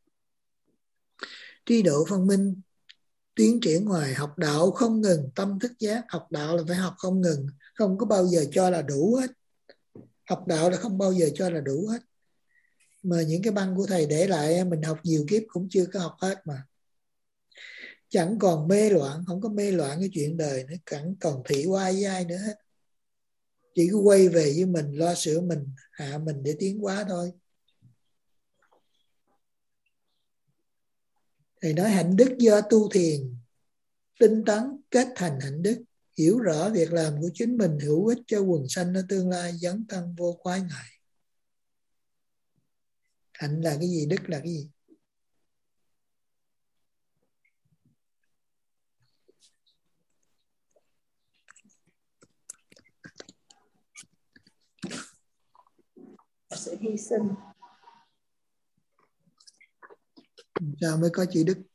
Trí độ phân minh, tiến triển ngoài học đạo không ngừng, tâm thức giác. Học đạo là phải học không ngừng, không có bao giờ cho là đủ hết. Học đạo là không bao giờ cho là đủ hết. Mà những cái băng của thầy để lại mình học nhiều kiếp cũng chưa có học hết mà. Chẳng còn mê loạn, không có mê loạn cái chuyện đời nữa, chẳng còn thị oai với ai nữa hết. Chỉ cứ quay về với mình, lo sửa mình, hạ mình để tiến hóa thôi. Thầy nói hạnh đức do tu thiền tinh tấn kết thành hạnh đức, hiểu rõ việc làm của chính mình hữu ích cho quần sanh ở tương lai, dấn thân vô quái ngại. Hạnh là cái gì? Đức là cái gì? Sự hy sinh. Sao mới có chữ đức?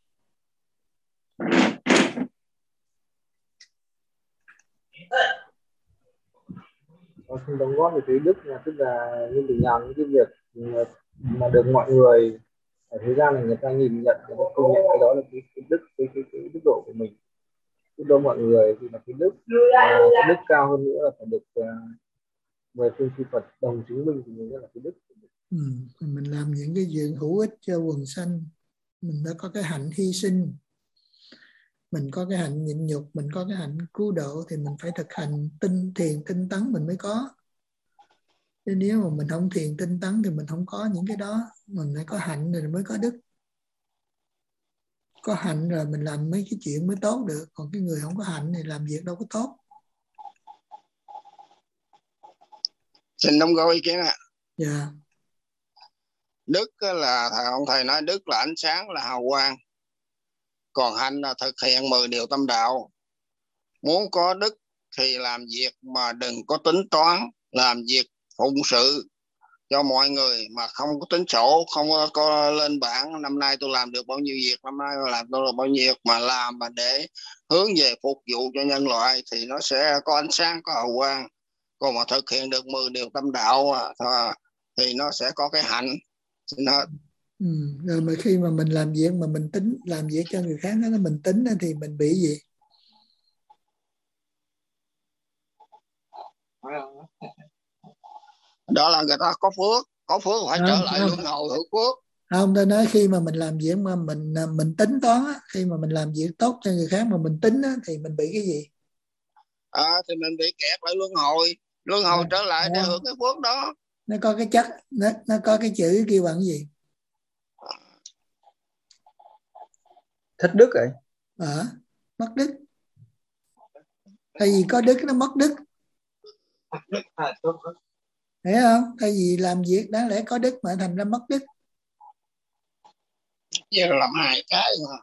Không đóng góp về chữ đức là tức là như mình làm những cái việc mà được mọi người ở thế gian này người ta nhìn nhận, người ta công nhận cái đó là cái đức, cái đức độ của mình. Giúp đỡ mọi người thì là cái đức. Cái đức cao hơn nữa là phải được về phương chư Phật đồng chứng minh thì mình là cái đức. Mình làm những cái chuyện hữu ích cho quần sanh, mình đã có cái hạnh hy sinh, mình có cái hạnh nhịn nhục, mình có cái hạnh cứu độ, thì mình phải thực hành thiền tinh tấn mình mới có. Chứ nếu mà mình không thiền tinh tấn thì mình không có những cái đó. Mình phải có hạnh rồi mới có đức. Có hạnh rồi mình làm mấy cái chuyện mới tốt được. Còn cái người không có hạnh thì làm việc đâu có tốt. Xin đóng góp ý kiến ạ. Dạ. Đức là ông thầy nói đức là ánh sáng, là hào quang. Còn hạnh là thực hiện 10 điều tâm đạo. Muốn có đức thì làm việc mà đừng có tính toán, làm việc phụng sự cho mọi người mà không có tính sổ, không có lên bảng năm nay tôi làm được bao nhiêu việc, năm nay tôi làm được bao nhiêu việc, mà làm mà để hướng về phục vụ cho nhân loại thì nó sẽ có ánh sáng, có hào quang. Còn mà thực hiện được 10 điều tâm đạo thì nó sẽ có cái hạnh. Rồi mà khi mà mình làm việc mà mình tính làm việc cho người khác đó, mình tính thì mình bị gì? Đó là người ta có phước phải trở lại luân hồi hưởng phước. Không, tôi nói khi mà mình làm việc mà mình tính toán á, khi mà mình làm việc tốt cho người khác mà mình tính á, thì mình bị cái gì? Thì mình bị kẹt lại luân hồi trở lại để hưởng cái phước đó. Nó có cái chất, nó có cái chữ kêu bằng gì? Thất đức ấy. Mất đức. Tại vì có đức nó mất đức. Hiểu không? Tại vì làm việc đáng lẽ có đức mà thành ra mất đức. Giờ làm hai cái mà.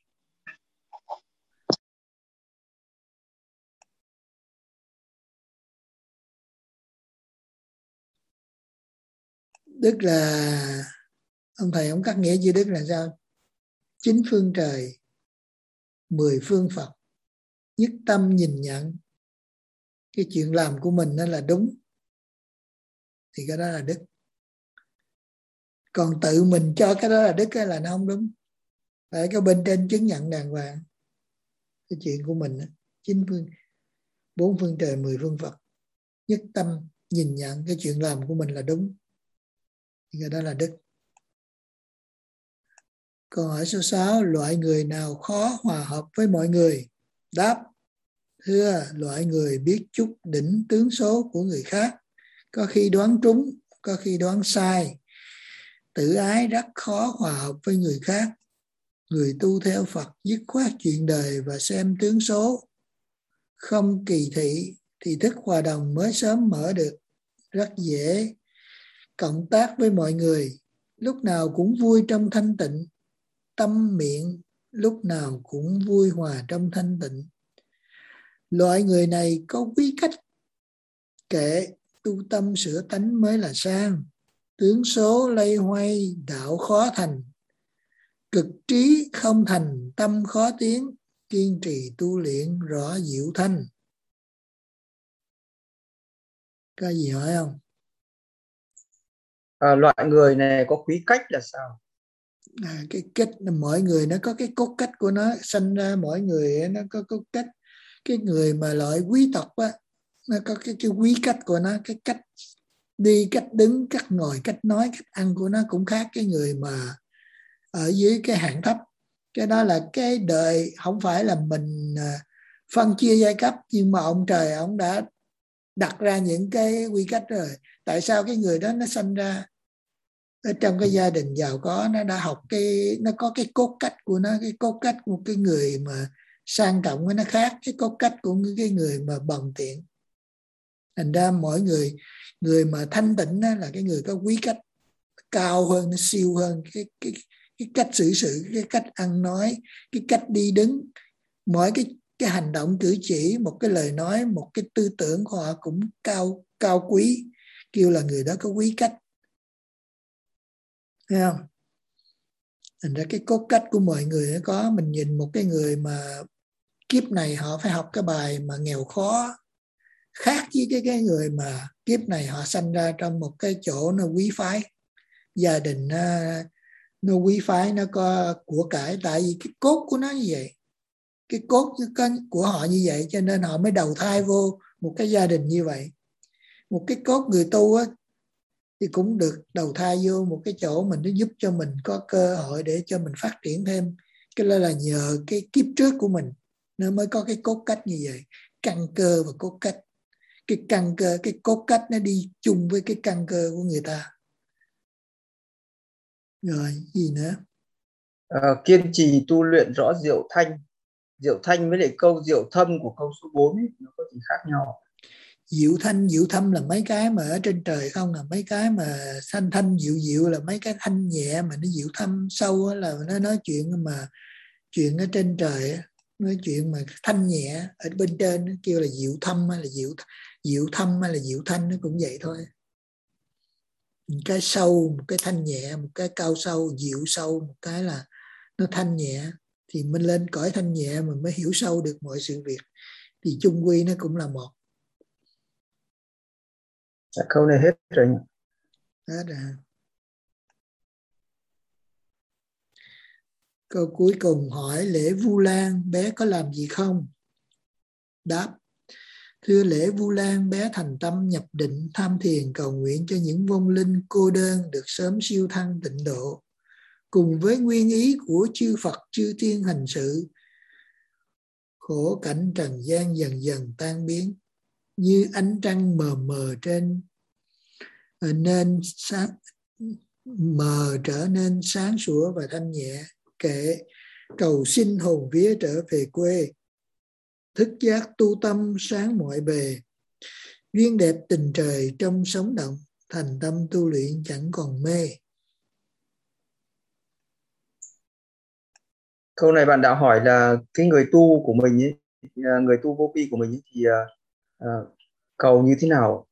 Đức là ông thầy ông cắt nghĩa chữ đức là sao? 9 phương trời, 10 phương Phật, nhất tâm nhìn nhận cái chuyện làm của mình nó là đúng, thì cái đó là đức. Còn tự mình cho cái đó là đức là nó không đúng. Phải có bên trên chứng nhận đàng hoàng cái chuyện của mình. 9 phương, 4 phương trời, 10 phương Phật, nhất tâm nhìn nhận cái chuyện làm của mình là đúng, thì cái đó là đức. Câu hỏi số 6, loại người nào khó hòa hợp với mọi người? Đáp: thưa, loại người biết chút đỉnh tướng số của người khác, có khi đoán trúng, có khi đoán sai. Tự ái rất khó hòa hợp với người khác. Người tu theo Phật dứt khoát chuyện đời và xem tướng số, không kỳ thị thì thức hòa đồng mới sớm mở được. Rất dễ cộng tác với mọi người, lúc nào cũng vui trong thanh tịnh. Tâm miệng lúc nào cũng vui hòa trong thanh tịnh. Loại người này có quý cách, kệ tu tâm sửa tánh mới là sang. Tướng số lây hoay đạo khó thành, cực trí không thành tâm khó tiến. Kiên trì tu luyện rõ diệu thanh. Có gì hỏi không? Loại người này có quý cách là sao? Cái cách, mỗi người nó có cái cốt cách của nó, sanh ra mỗi người nó có cốt cách. Cái người mà loại quý tộc á, nó có cái quý cách của nó, cái cách đi, cách đứng, cách ngồi, cách nói, cách ăn của nó cũng khác cái người mà ở dưới cái hạng thấp. Cái đó là cái đời, không phải là mình phân chia giai cấp, nhưng mà ông trời ông đã đặt ra những cái quy cách rồi. Tại sao cái người đó nó sanh ra ở trong cái gia đình giàu có, nó đã học nó có cái cốt cách của nó. Cái cốt cách của cái người mà sang trọng nó khác cái cốt cách của cái người mà bần tiện. Thành ra mỗi người mà thanh tịnh là cái người có quý cách cao hơn, nó siêu hơn cái cách xử sự, cái cách ăn nói, cái cách đi đứng, mỗi cái hành động cử chỉ, một cái lời nói, một cái tư tưởng của họ cũng cao quý, kêu là người đó có quý cách. Thấy không? Thành ra cái cốt cách của mọi người nó có. Mình nhìn một cái người mà kiếp này họ phải học cái bài mà nghèo khó, khác với cái người mà kiếp này họ sanh ra trong một cái chỗ nó quý phái, gia đình nó quý phái, nó có của cải. Tại vì cái cốt của nó như vậy, cái cốt của họ như vậy, cho nên họ mới đầu thai vô một cái gia đình như vậy. Một cái cốt người tu á, thì cũng được đầu thai vô một cái chỗ mình, nó giúp cho mình có cơ hội để cho mình phát triển thêm. Cái là nhờ cái kiếp trước của mình nó mới có cái cốt cách như vậy. Căn cơ và cốt cách, cái căn cơ, cái cốt cách nó đi chung với cái căn cơ của người ta. Rồi gì nữa? Kiên trì tu luyện rõ diệu thanh với lại câu diệu thâm của câu số 4 ấy, nó có gì khác nhau? Diệu thanh, diệu thâm là mấy cái mà ở trên trời không, là mấy cái mà thanh diệu là mấy cái thanh nhẹ, mà nó diệu thâm sâu là nó nói chuyện mà chuyện ở trên trời, nói chuyện mà thanh nhẹ ở bên trên, nó kêu là diệu thâm hay là diệu thâm hay là diệu thanh, nó cũng vậy thôi. Một cái sâu, một cái thanh nhẹ, một cái cao sâu, diệu sâu, một cái là nó thanh nhẹ. Thì mình lên cõi thanh nhẹ mình mới hiểu sâu được mọi sự việc. Thì chung quy nó cũng là một. Câu này hết rồi. Hết rồi. Câu cuối cùng hỏi Lễ Vu Lan bé có làm gì không? Đáp: thưa Lễ Vu Lan, bé thành tâm nhập định tham thiền cầu nguyện cho những vong linh cô đơn được sớm siêu thăng tịnh độ. cùng với nguyên ý của chư Phật chư tiên hành sự, khổ cảnh trần gian dần dần tan biến, như ánh trăng mờ mờ trên nên sáng, mờ trở nên sáng sủa và thanh nhẹ. Kệ cầu xin hồn vía trở về quê, thức giác tu tâm sáng mọi bề, duyên đẹp tình trời trong sống động, thành tâm tu luyện chẳng còn mê. Câu này bạn đạo hỏi là cái người tu của mình ấy, người tu vô vi của mình ấy, thì cầu như thế nào?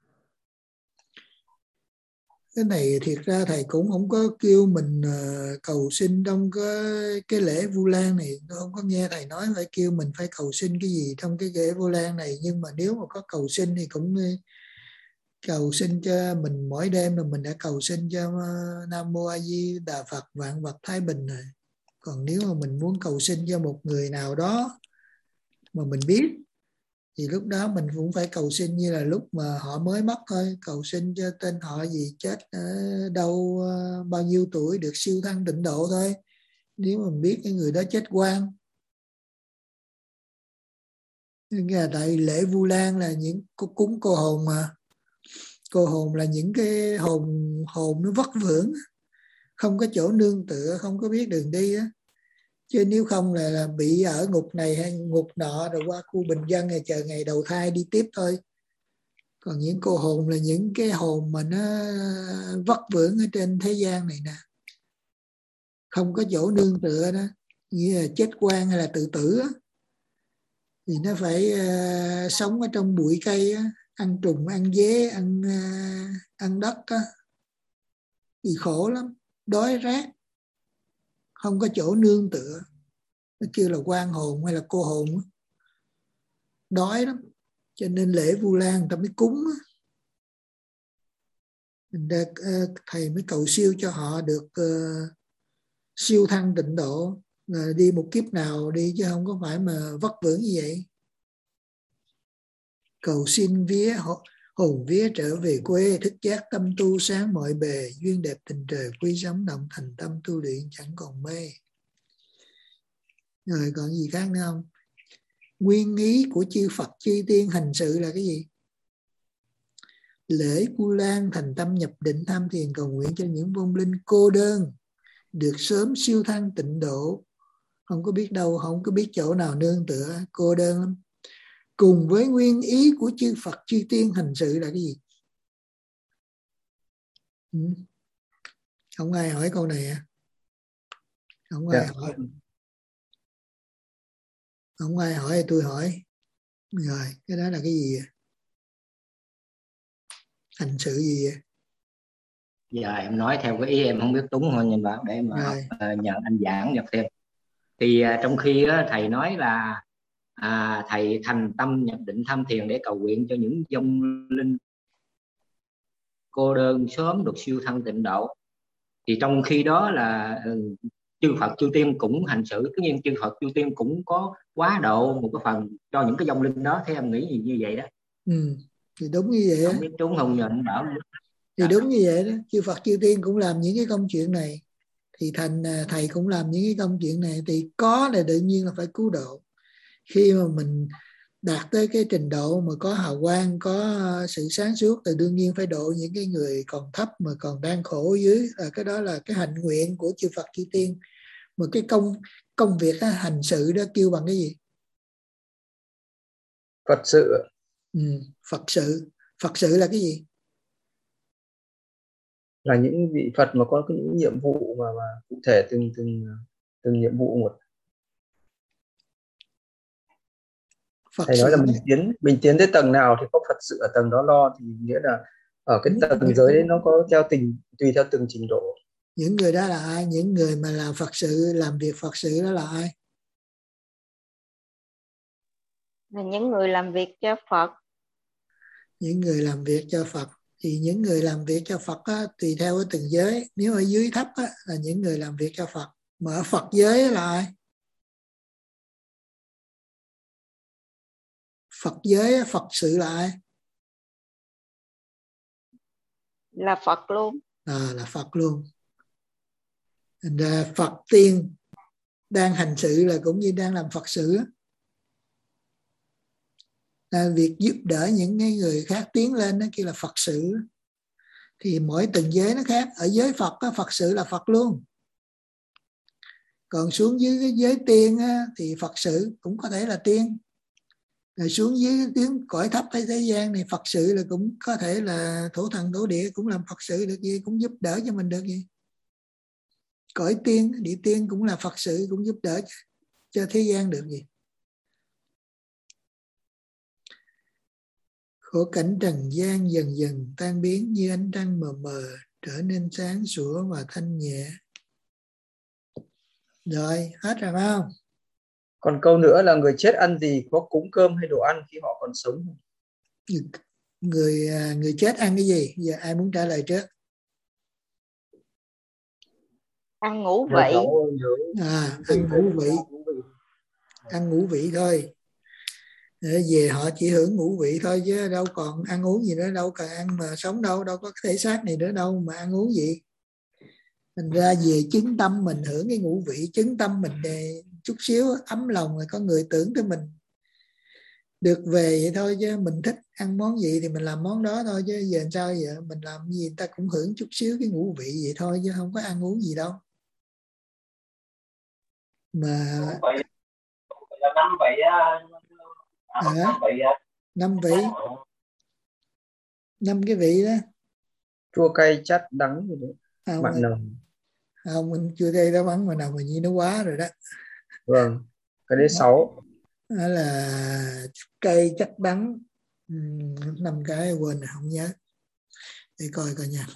Cái này thiệt ra thầy cũng không có kêu mình cầu xin trong cái lễ Vu Lan này. Tôi không có nghe thầy nói phải kêu mình phải cầu xin cái gì trong cái lễ Vu Lan này. Nhưng mà nếu mà có cầu xin thì cũng cầu xin cho mình. Mỗi đêm là mình đã cầu xin cho Nam Mô A Di Đà Phật vạn vật thái bình rồi. Còn nếu mà mình muốn cầu xin cho một người nào đó mà mình biết, thì lúc đó mình cũng phải cầu xin như là lúc mà họ mới mất thôi. Cầu xin cho tên họ gì, chết ở đâu, bao nhiêu tuổi, được siêu thăng tịnh độ thôi. Nếu mà mình biết cái người đó chết oan. Tại lễ Vu Lan là những cúng cô hồn mà. Cô hồn là những cái hồn nó vất vưởng, không có chỗ nương tựa, không có biết đường đi á. Chứ nếu không là bị ở ngục này hay ngục nọ, rồi qua khu bình dân này chờ ngày đầu thai đi tiếp thôi. Còn những cô hồn là những cái hồn mà nó vất vưởng ở trên thế gian này nè, không có chỗ nương tựa đó, như là chết oan hay là tự tử á, thì nó phải sống ở trong bụi cây á, ăn trùng, ăn dế, ăn đất á, thì khổ lắm, đói rét, không có chỗ nương tựa. Nó kêu là quan hồn hay là cô hồn, đói lắm. Cho nên lễ Vu Lan người ta mới cúng. Thầy mới cầu siêu cho họ được siêu thăng tịnh độ, đi một kiếp nào đi, chứ không có phải mà vất vưởng như vậy. Cầu xin hồn vía trở về quê, thức giác tâm tu sáng mọi bề, duyên đẹp tình trời quy sống động, thành tâm tu luyện chẳng còn mê. Rồi còn gì khác nữa không? Nguyên ý của chư Phật chư tiên hành sự là cái gì? Lễ Vu Lan thành tâm nhập định tham thiền cầu nguyện cho những vong linh cô đơn được sớm siêu thăng tịnh độ, không có biết đâu, không có biết chỗ nào nương tựa, cô đơn lắm. Cùng với nguyên ý của chư Phật chư tiên hành sự là cái gì? Không ai hỏi câu này à? Không ai hỏi. Không ai hỏi thì tôi hỏi. Rồi, cái đó là cái gì? Hành sự gì vậy? Giờ em nói theo cái ý em không biết đúng không, nhưng mà để mà nhờ anh giảng nhập thêm. Thì trong khi thầy nói là thầy thành tâm nhập định tham thiền để cầu nguyện cho những vong linh cô đơn sớm được siêu thăng tịnh độ, thì trong khi đó là chư Phật chư tiên cũng hành sự. Tất nhiên chư Phật chư tiên cũng có quá độ một cái phần cho những cái vong linh đó. Thế em nghĩ gì như vậy đó? Thì đúng như vậy. Không biết đúng không, nhờ anh bảo. Thì đúng như vậy đó. Chư Phật chư tiên cũng làm những cái công chuyện này, thì thầy cũng làm những cái công chuyện này. Thì có là tự nhiên là phải cứu độ. Khi mà mình đạt tới cái trình độ mà có hào quang, có sự sáng suốt, thì đương nhiên phải độ những cái người còn thấp mà còn đang khổ ở dưới. Cái đó là cái hạnh nguyện của chư Phật chư tiên. Mà cái công việc đó, hành sự đó kêu bằng cái gì? Phật sự. Phật sự. Phật sự là cái gì? Là những vị Phật mà có những nhiệm vụ mà cụ thể từng nhiệm vụ một. Phật thầy nói là mình tiến tới tầng nào thì có Phật sự ở tầng đó lo, thì nghĩa là ở cái tầng giới đấy nó có tùy theo từng trình độ. Những người đó là ai? Những người mà làm Phật sự, làm việc Phật sự đó là ai? Là những người làm việc cho Phật. Những người làm việc cho Phật. Thì những người làm việc cho Phật á, tùy theo từng giới. Nếu ở dưới thấp á, là những người làm việc cho Phật. Mà ở Phật giới là ai? Phật giới, Phật sự là ai? Là Phật luôn. Là Phật luôn. Thành ra Phật tiên đang hành sự là cũng như đang làm Phật sự. Việc giúp đỡ những người khác tiến lên đó kia là Phật sự. Thì mỗi từng giới nó khác. Ở giới Phật đó, Phật sự là Phật luôn. Còn xuống dưới cái giới tiên á, thì Phật sự cũng có thể là tiên. Rồi xuống dưới tiếng cõi thấp thế gian này, Phật sự là cũng có thể là thổ thần thổ địa, cũng làm Phật sự được gì, cũng giúp đỡ cho mình được gì. Cõi tiên, địa tiên cũng là Phật sự, cũng giúp đỡ cho thế gian được gì. Khổ cảnh trần gian dần dần tan biến như ánh trăng mờ mờ, trở nên sáng sủa và thanh nhẹ. Rồi, hết rồi phải không? Còn câu nữa là người chết ăn gì, có cúng cơm hay đồ ăn khi họ còn sống không? Người chết ăn cái gì? Giờ ai muốn trả lời trước? Ăn ngũ vị. Ăn ngũ vị. Ăn ngũ vị thôi. Để về họ chỉ hưởng ngũ vị thôi chứ đâu còn ăn uống gì nữa, đâu cần ăn mà sống đâu, đâu có thể xác này nữa đâu mà ăn uống gì. Thành ra về chứng tâm mình hưởng cái ngũ vị, chứng tâm mình để chút xíu ấm lòng, rồi có người tưởng tới mình được về vậy thôi, chứ mình thích ăn món gì thì mình làm món đó thôi, chứ giờ sao giờ mình làm gì người ta cũng hưởng chút xíu cái ngũ vị vậy thôi, chứ không có ăn uống gì đâu. Mà 5 vị á. 5 vị. 5 cái vị đó. Chua cay chát đắng gì đấy. Mặn nồng. Không, mình chưa đây đó bắn mà nào mà như nó quá rồi đó. Vâng, cái đấy 6. Đó là cây chắc đắng. 5 cái quên rồi, không nhớ. Để coi nha.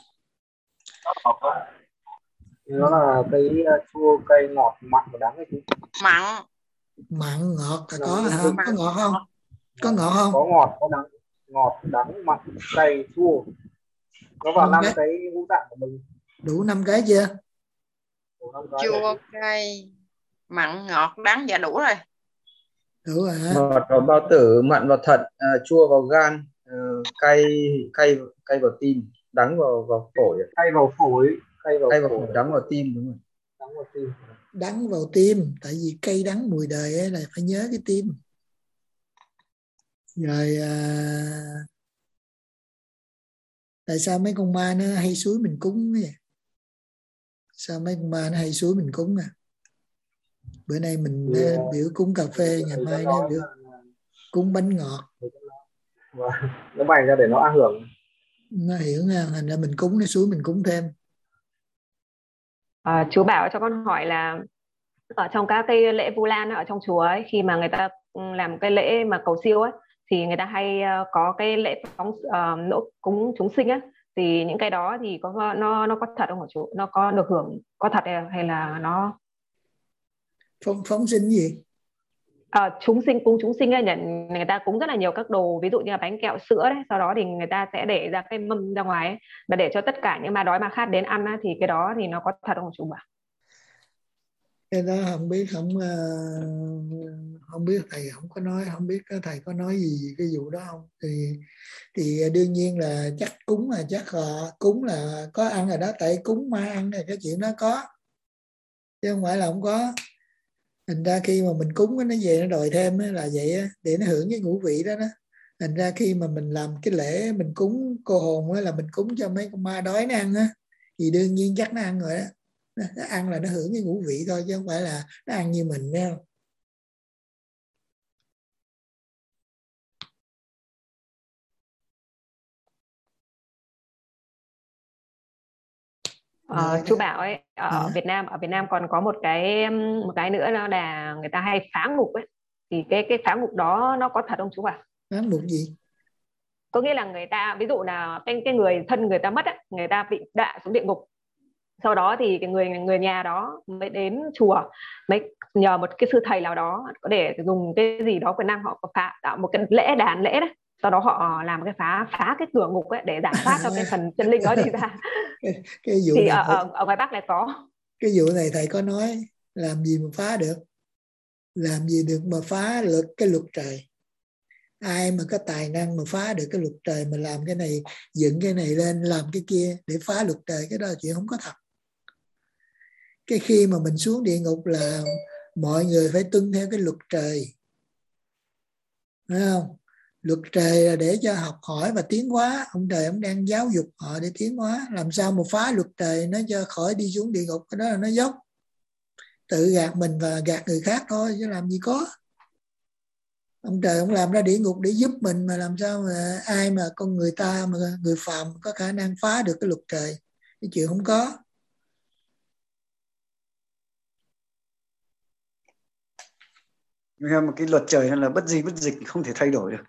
Nó là cái chua, cay, ngọt, mặn và đắng ấy chứ. Mặn. Mặn, ngọt là có không? Có ngọt không? Có ngọt không? Có ngọt, có đắng. Ngọt, đắng, mặn, cay, chua. Nó vào 5 cái ngũ tạng của mình. Đủ 5 cái chưa? Chua, cay, mặn, ngọt, đắng, dạ đủ rồi. Đủ rồi hả? Ngọt vào bao tử, mặn vào thận, chua vào gan, cay vào tim, đắng vào phổi. Cay vào phổi, đắng vào tim, đúng rồi. Đắng vào tim. Đắng vào tim, tại vì cây đắng mùi đời ấy là phải nhớ cái tim. Rồi tại sao mấy con ma nó hay suối mình cúng vậy? Sao mấy con ma nó hay suối mình cúng à? Bữa nay mình biểu cúng cà phê, ngày mai nó biểu cúng bánh ngọt. Nó bày ra để nó ảnh hưởng. Nó hiểu nha, thành ra mình cúng, nó suối mình cúng thêm. Chú Bảo cho con hỏi là ở trong các cái lễ Vu Lan ở trong chùa ấy, khi mà người ta làm cái lễ mà cầu siêu ấy, thì người ta hay có cái lễ phóng cúng chúng sinh á, thì những cái đó thì nó có thật không hả chú? Nó có được hưởng, có thật hay là nó phóng sinh gì? Chúng sinh, cúng chúng sinh ấy, người ta cúng rất là nhiều các đồ, ví dụ như là bánh kẹo sữa đấy, sau đó thì người ta sẽ để ra cái mâm ra ngoài ấy, và để cho tất cả những ma đói ma khát đến ăn ấy, thì cái đó thì nó có thật không chú Bảo? Cái đó không biết, không biết thầy không có nói, không biết thầy có nói gì cái vụ đó không. Thì đương nhiên là chắc cúng là chắc cúng là có ăn rồi đó, tại cúng ma ăn này cái chuyện đó có, chứ không phải là không có. Thành ra khi mà mình cúng nó về nó đòi thêm là vậy á, để nó hưởng cái ngũ vị đó đó. Thành ra khi mà mình làm cái lễ mình cúng cô hồn á, là mình cúng cho mấy con ma đói nó ăn á, thì đương nhiên chắc nó ăn rồi đó. Nó ăn là nó hưởng cái ngũ vị thôi, chứ không phải là nó ăn như mình đâu. Chú Bảo ấy, ở Việt Nam còn có một cái nữa là người ta hay phá ngục ấy, thì cái phá ngục đó nó có thật không chú Bảo? Phá ngục gì? Có nghĩa là người ta, ví dụ là cái người thân người ta mất ấy, người ta bị đọa xuống địa ngục, sau đó thì cái người nhà đó mới đến chùa, mới nhờ một cái sư thầy nào đó có để dùng cái gì đó quyền năng, họ có phá tạo một cái đàn lễ đấy, sau đó họ làm cái phá cái cửa ngục ấy để giải thoát cho cái phần chân linh đó đi ra. cái vụ thì này ở ngoài Bắc này có. Cái vụ này thầy có nói, làm gì mà phá được, làm gì được mà phá được cái luật trời. Ai mà có tài năng mà phá được cái luật trời, mà làm cái này, dựng cái này lên, làm cái kia để phá luật trời, cái đó là chuyện không có thật. cái khi mà mình xuống địa ngục là mọi người phải tuân theo cái luật trời, phải không? Luật trời là để cho học hỏi và tiến hóa. Ông trời ông đang giáo dục họ để tiến hóa. Làm sao mà phá luật trời nó cho khỏi đi xuống địa ngục? Cái đó là nó dốc, tự gạt mình và gạt người khác thôi, chứ làm gì có. Ông trời ông làm ra địa ngục để giúp mình, mà làm sao mà ai mà con người ta mà người phàm có khả năng phá được cái luật trời? Cái chuyện không có. Một cái luật trời là bất di bất dịch, không thể thay đổi được.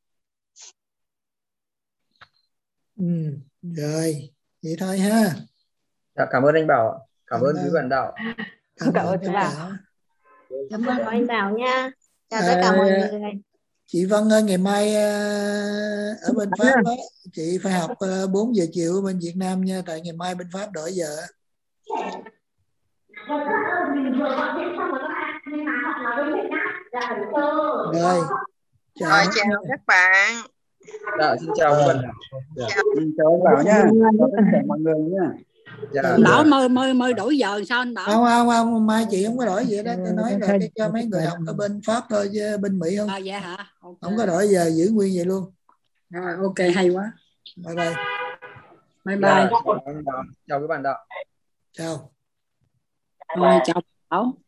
Rồi vậy thôi ha. Dạ, cảm ơn anh Bảo, cảm ơn quý bạn đạo. Cảm ơn chị Bảo. Cảm ơn anh Bảo nha. Chào tất cả mọi người. Chị Vân ơi, ngày mai ở bên Pháp đó, chị phải học 4 giờ chiều ở bên Việt Nam nha, tại ngày mai bên Pháp đổi giờ. Rồi, chào các bạn. Dạ, xin chào các bạn. Chào anh Bảo nha. Chào tất cả mọi người nha. Bảo mới đổi giờ sao anh Bảo? Không, mai chị không có đổi gì đó, tôi nói là cái cho mấy người học ở bên Pháp thôi, chứ bên Mỹ không. Dạ hả? Okay. Không có đổi giờ, giữ nguyên vậy luôn. Rồi, ok, hay quá. Bye bye. Bye bye. Chào các bạn đạo. Chào. Rồi, chào Bảo.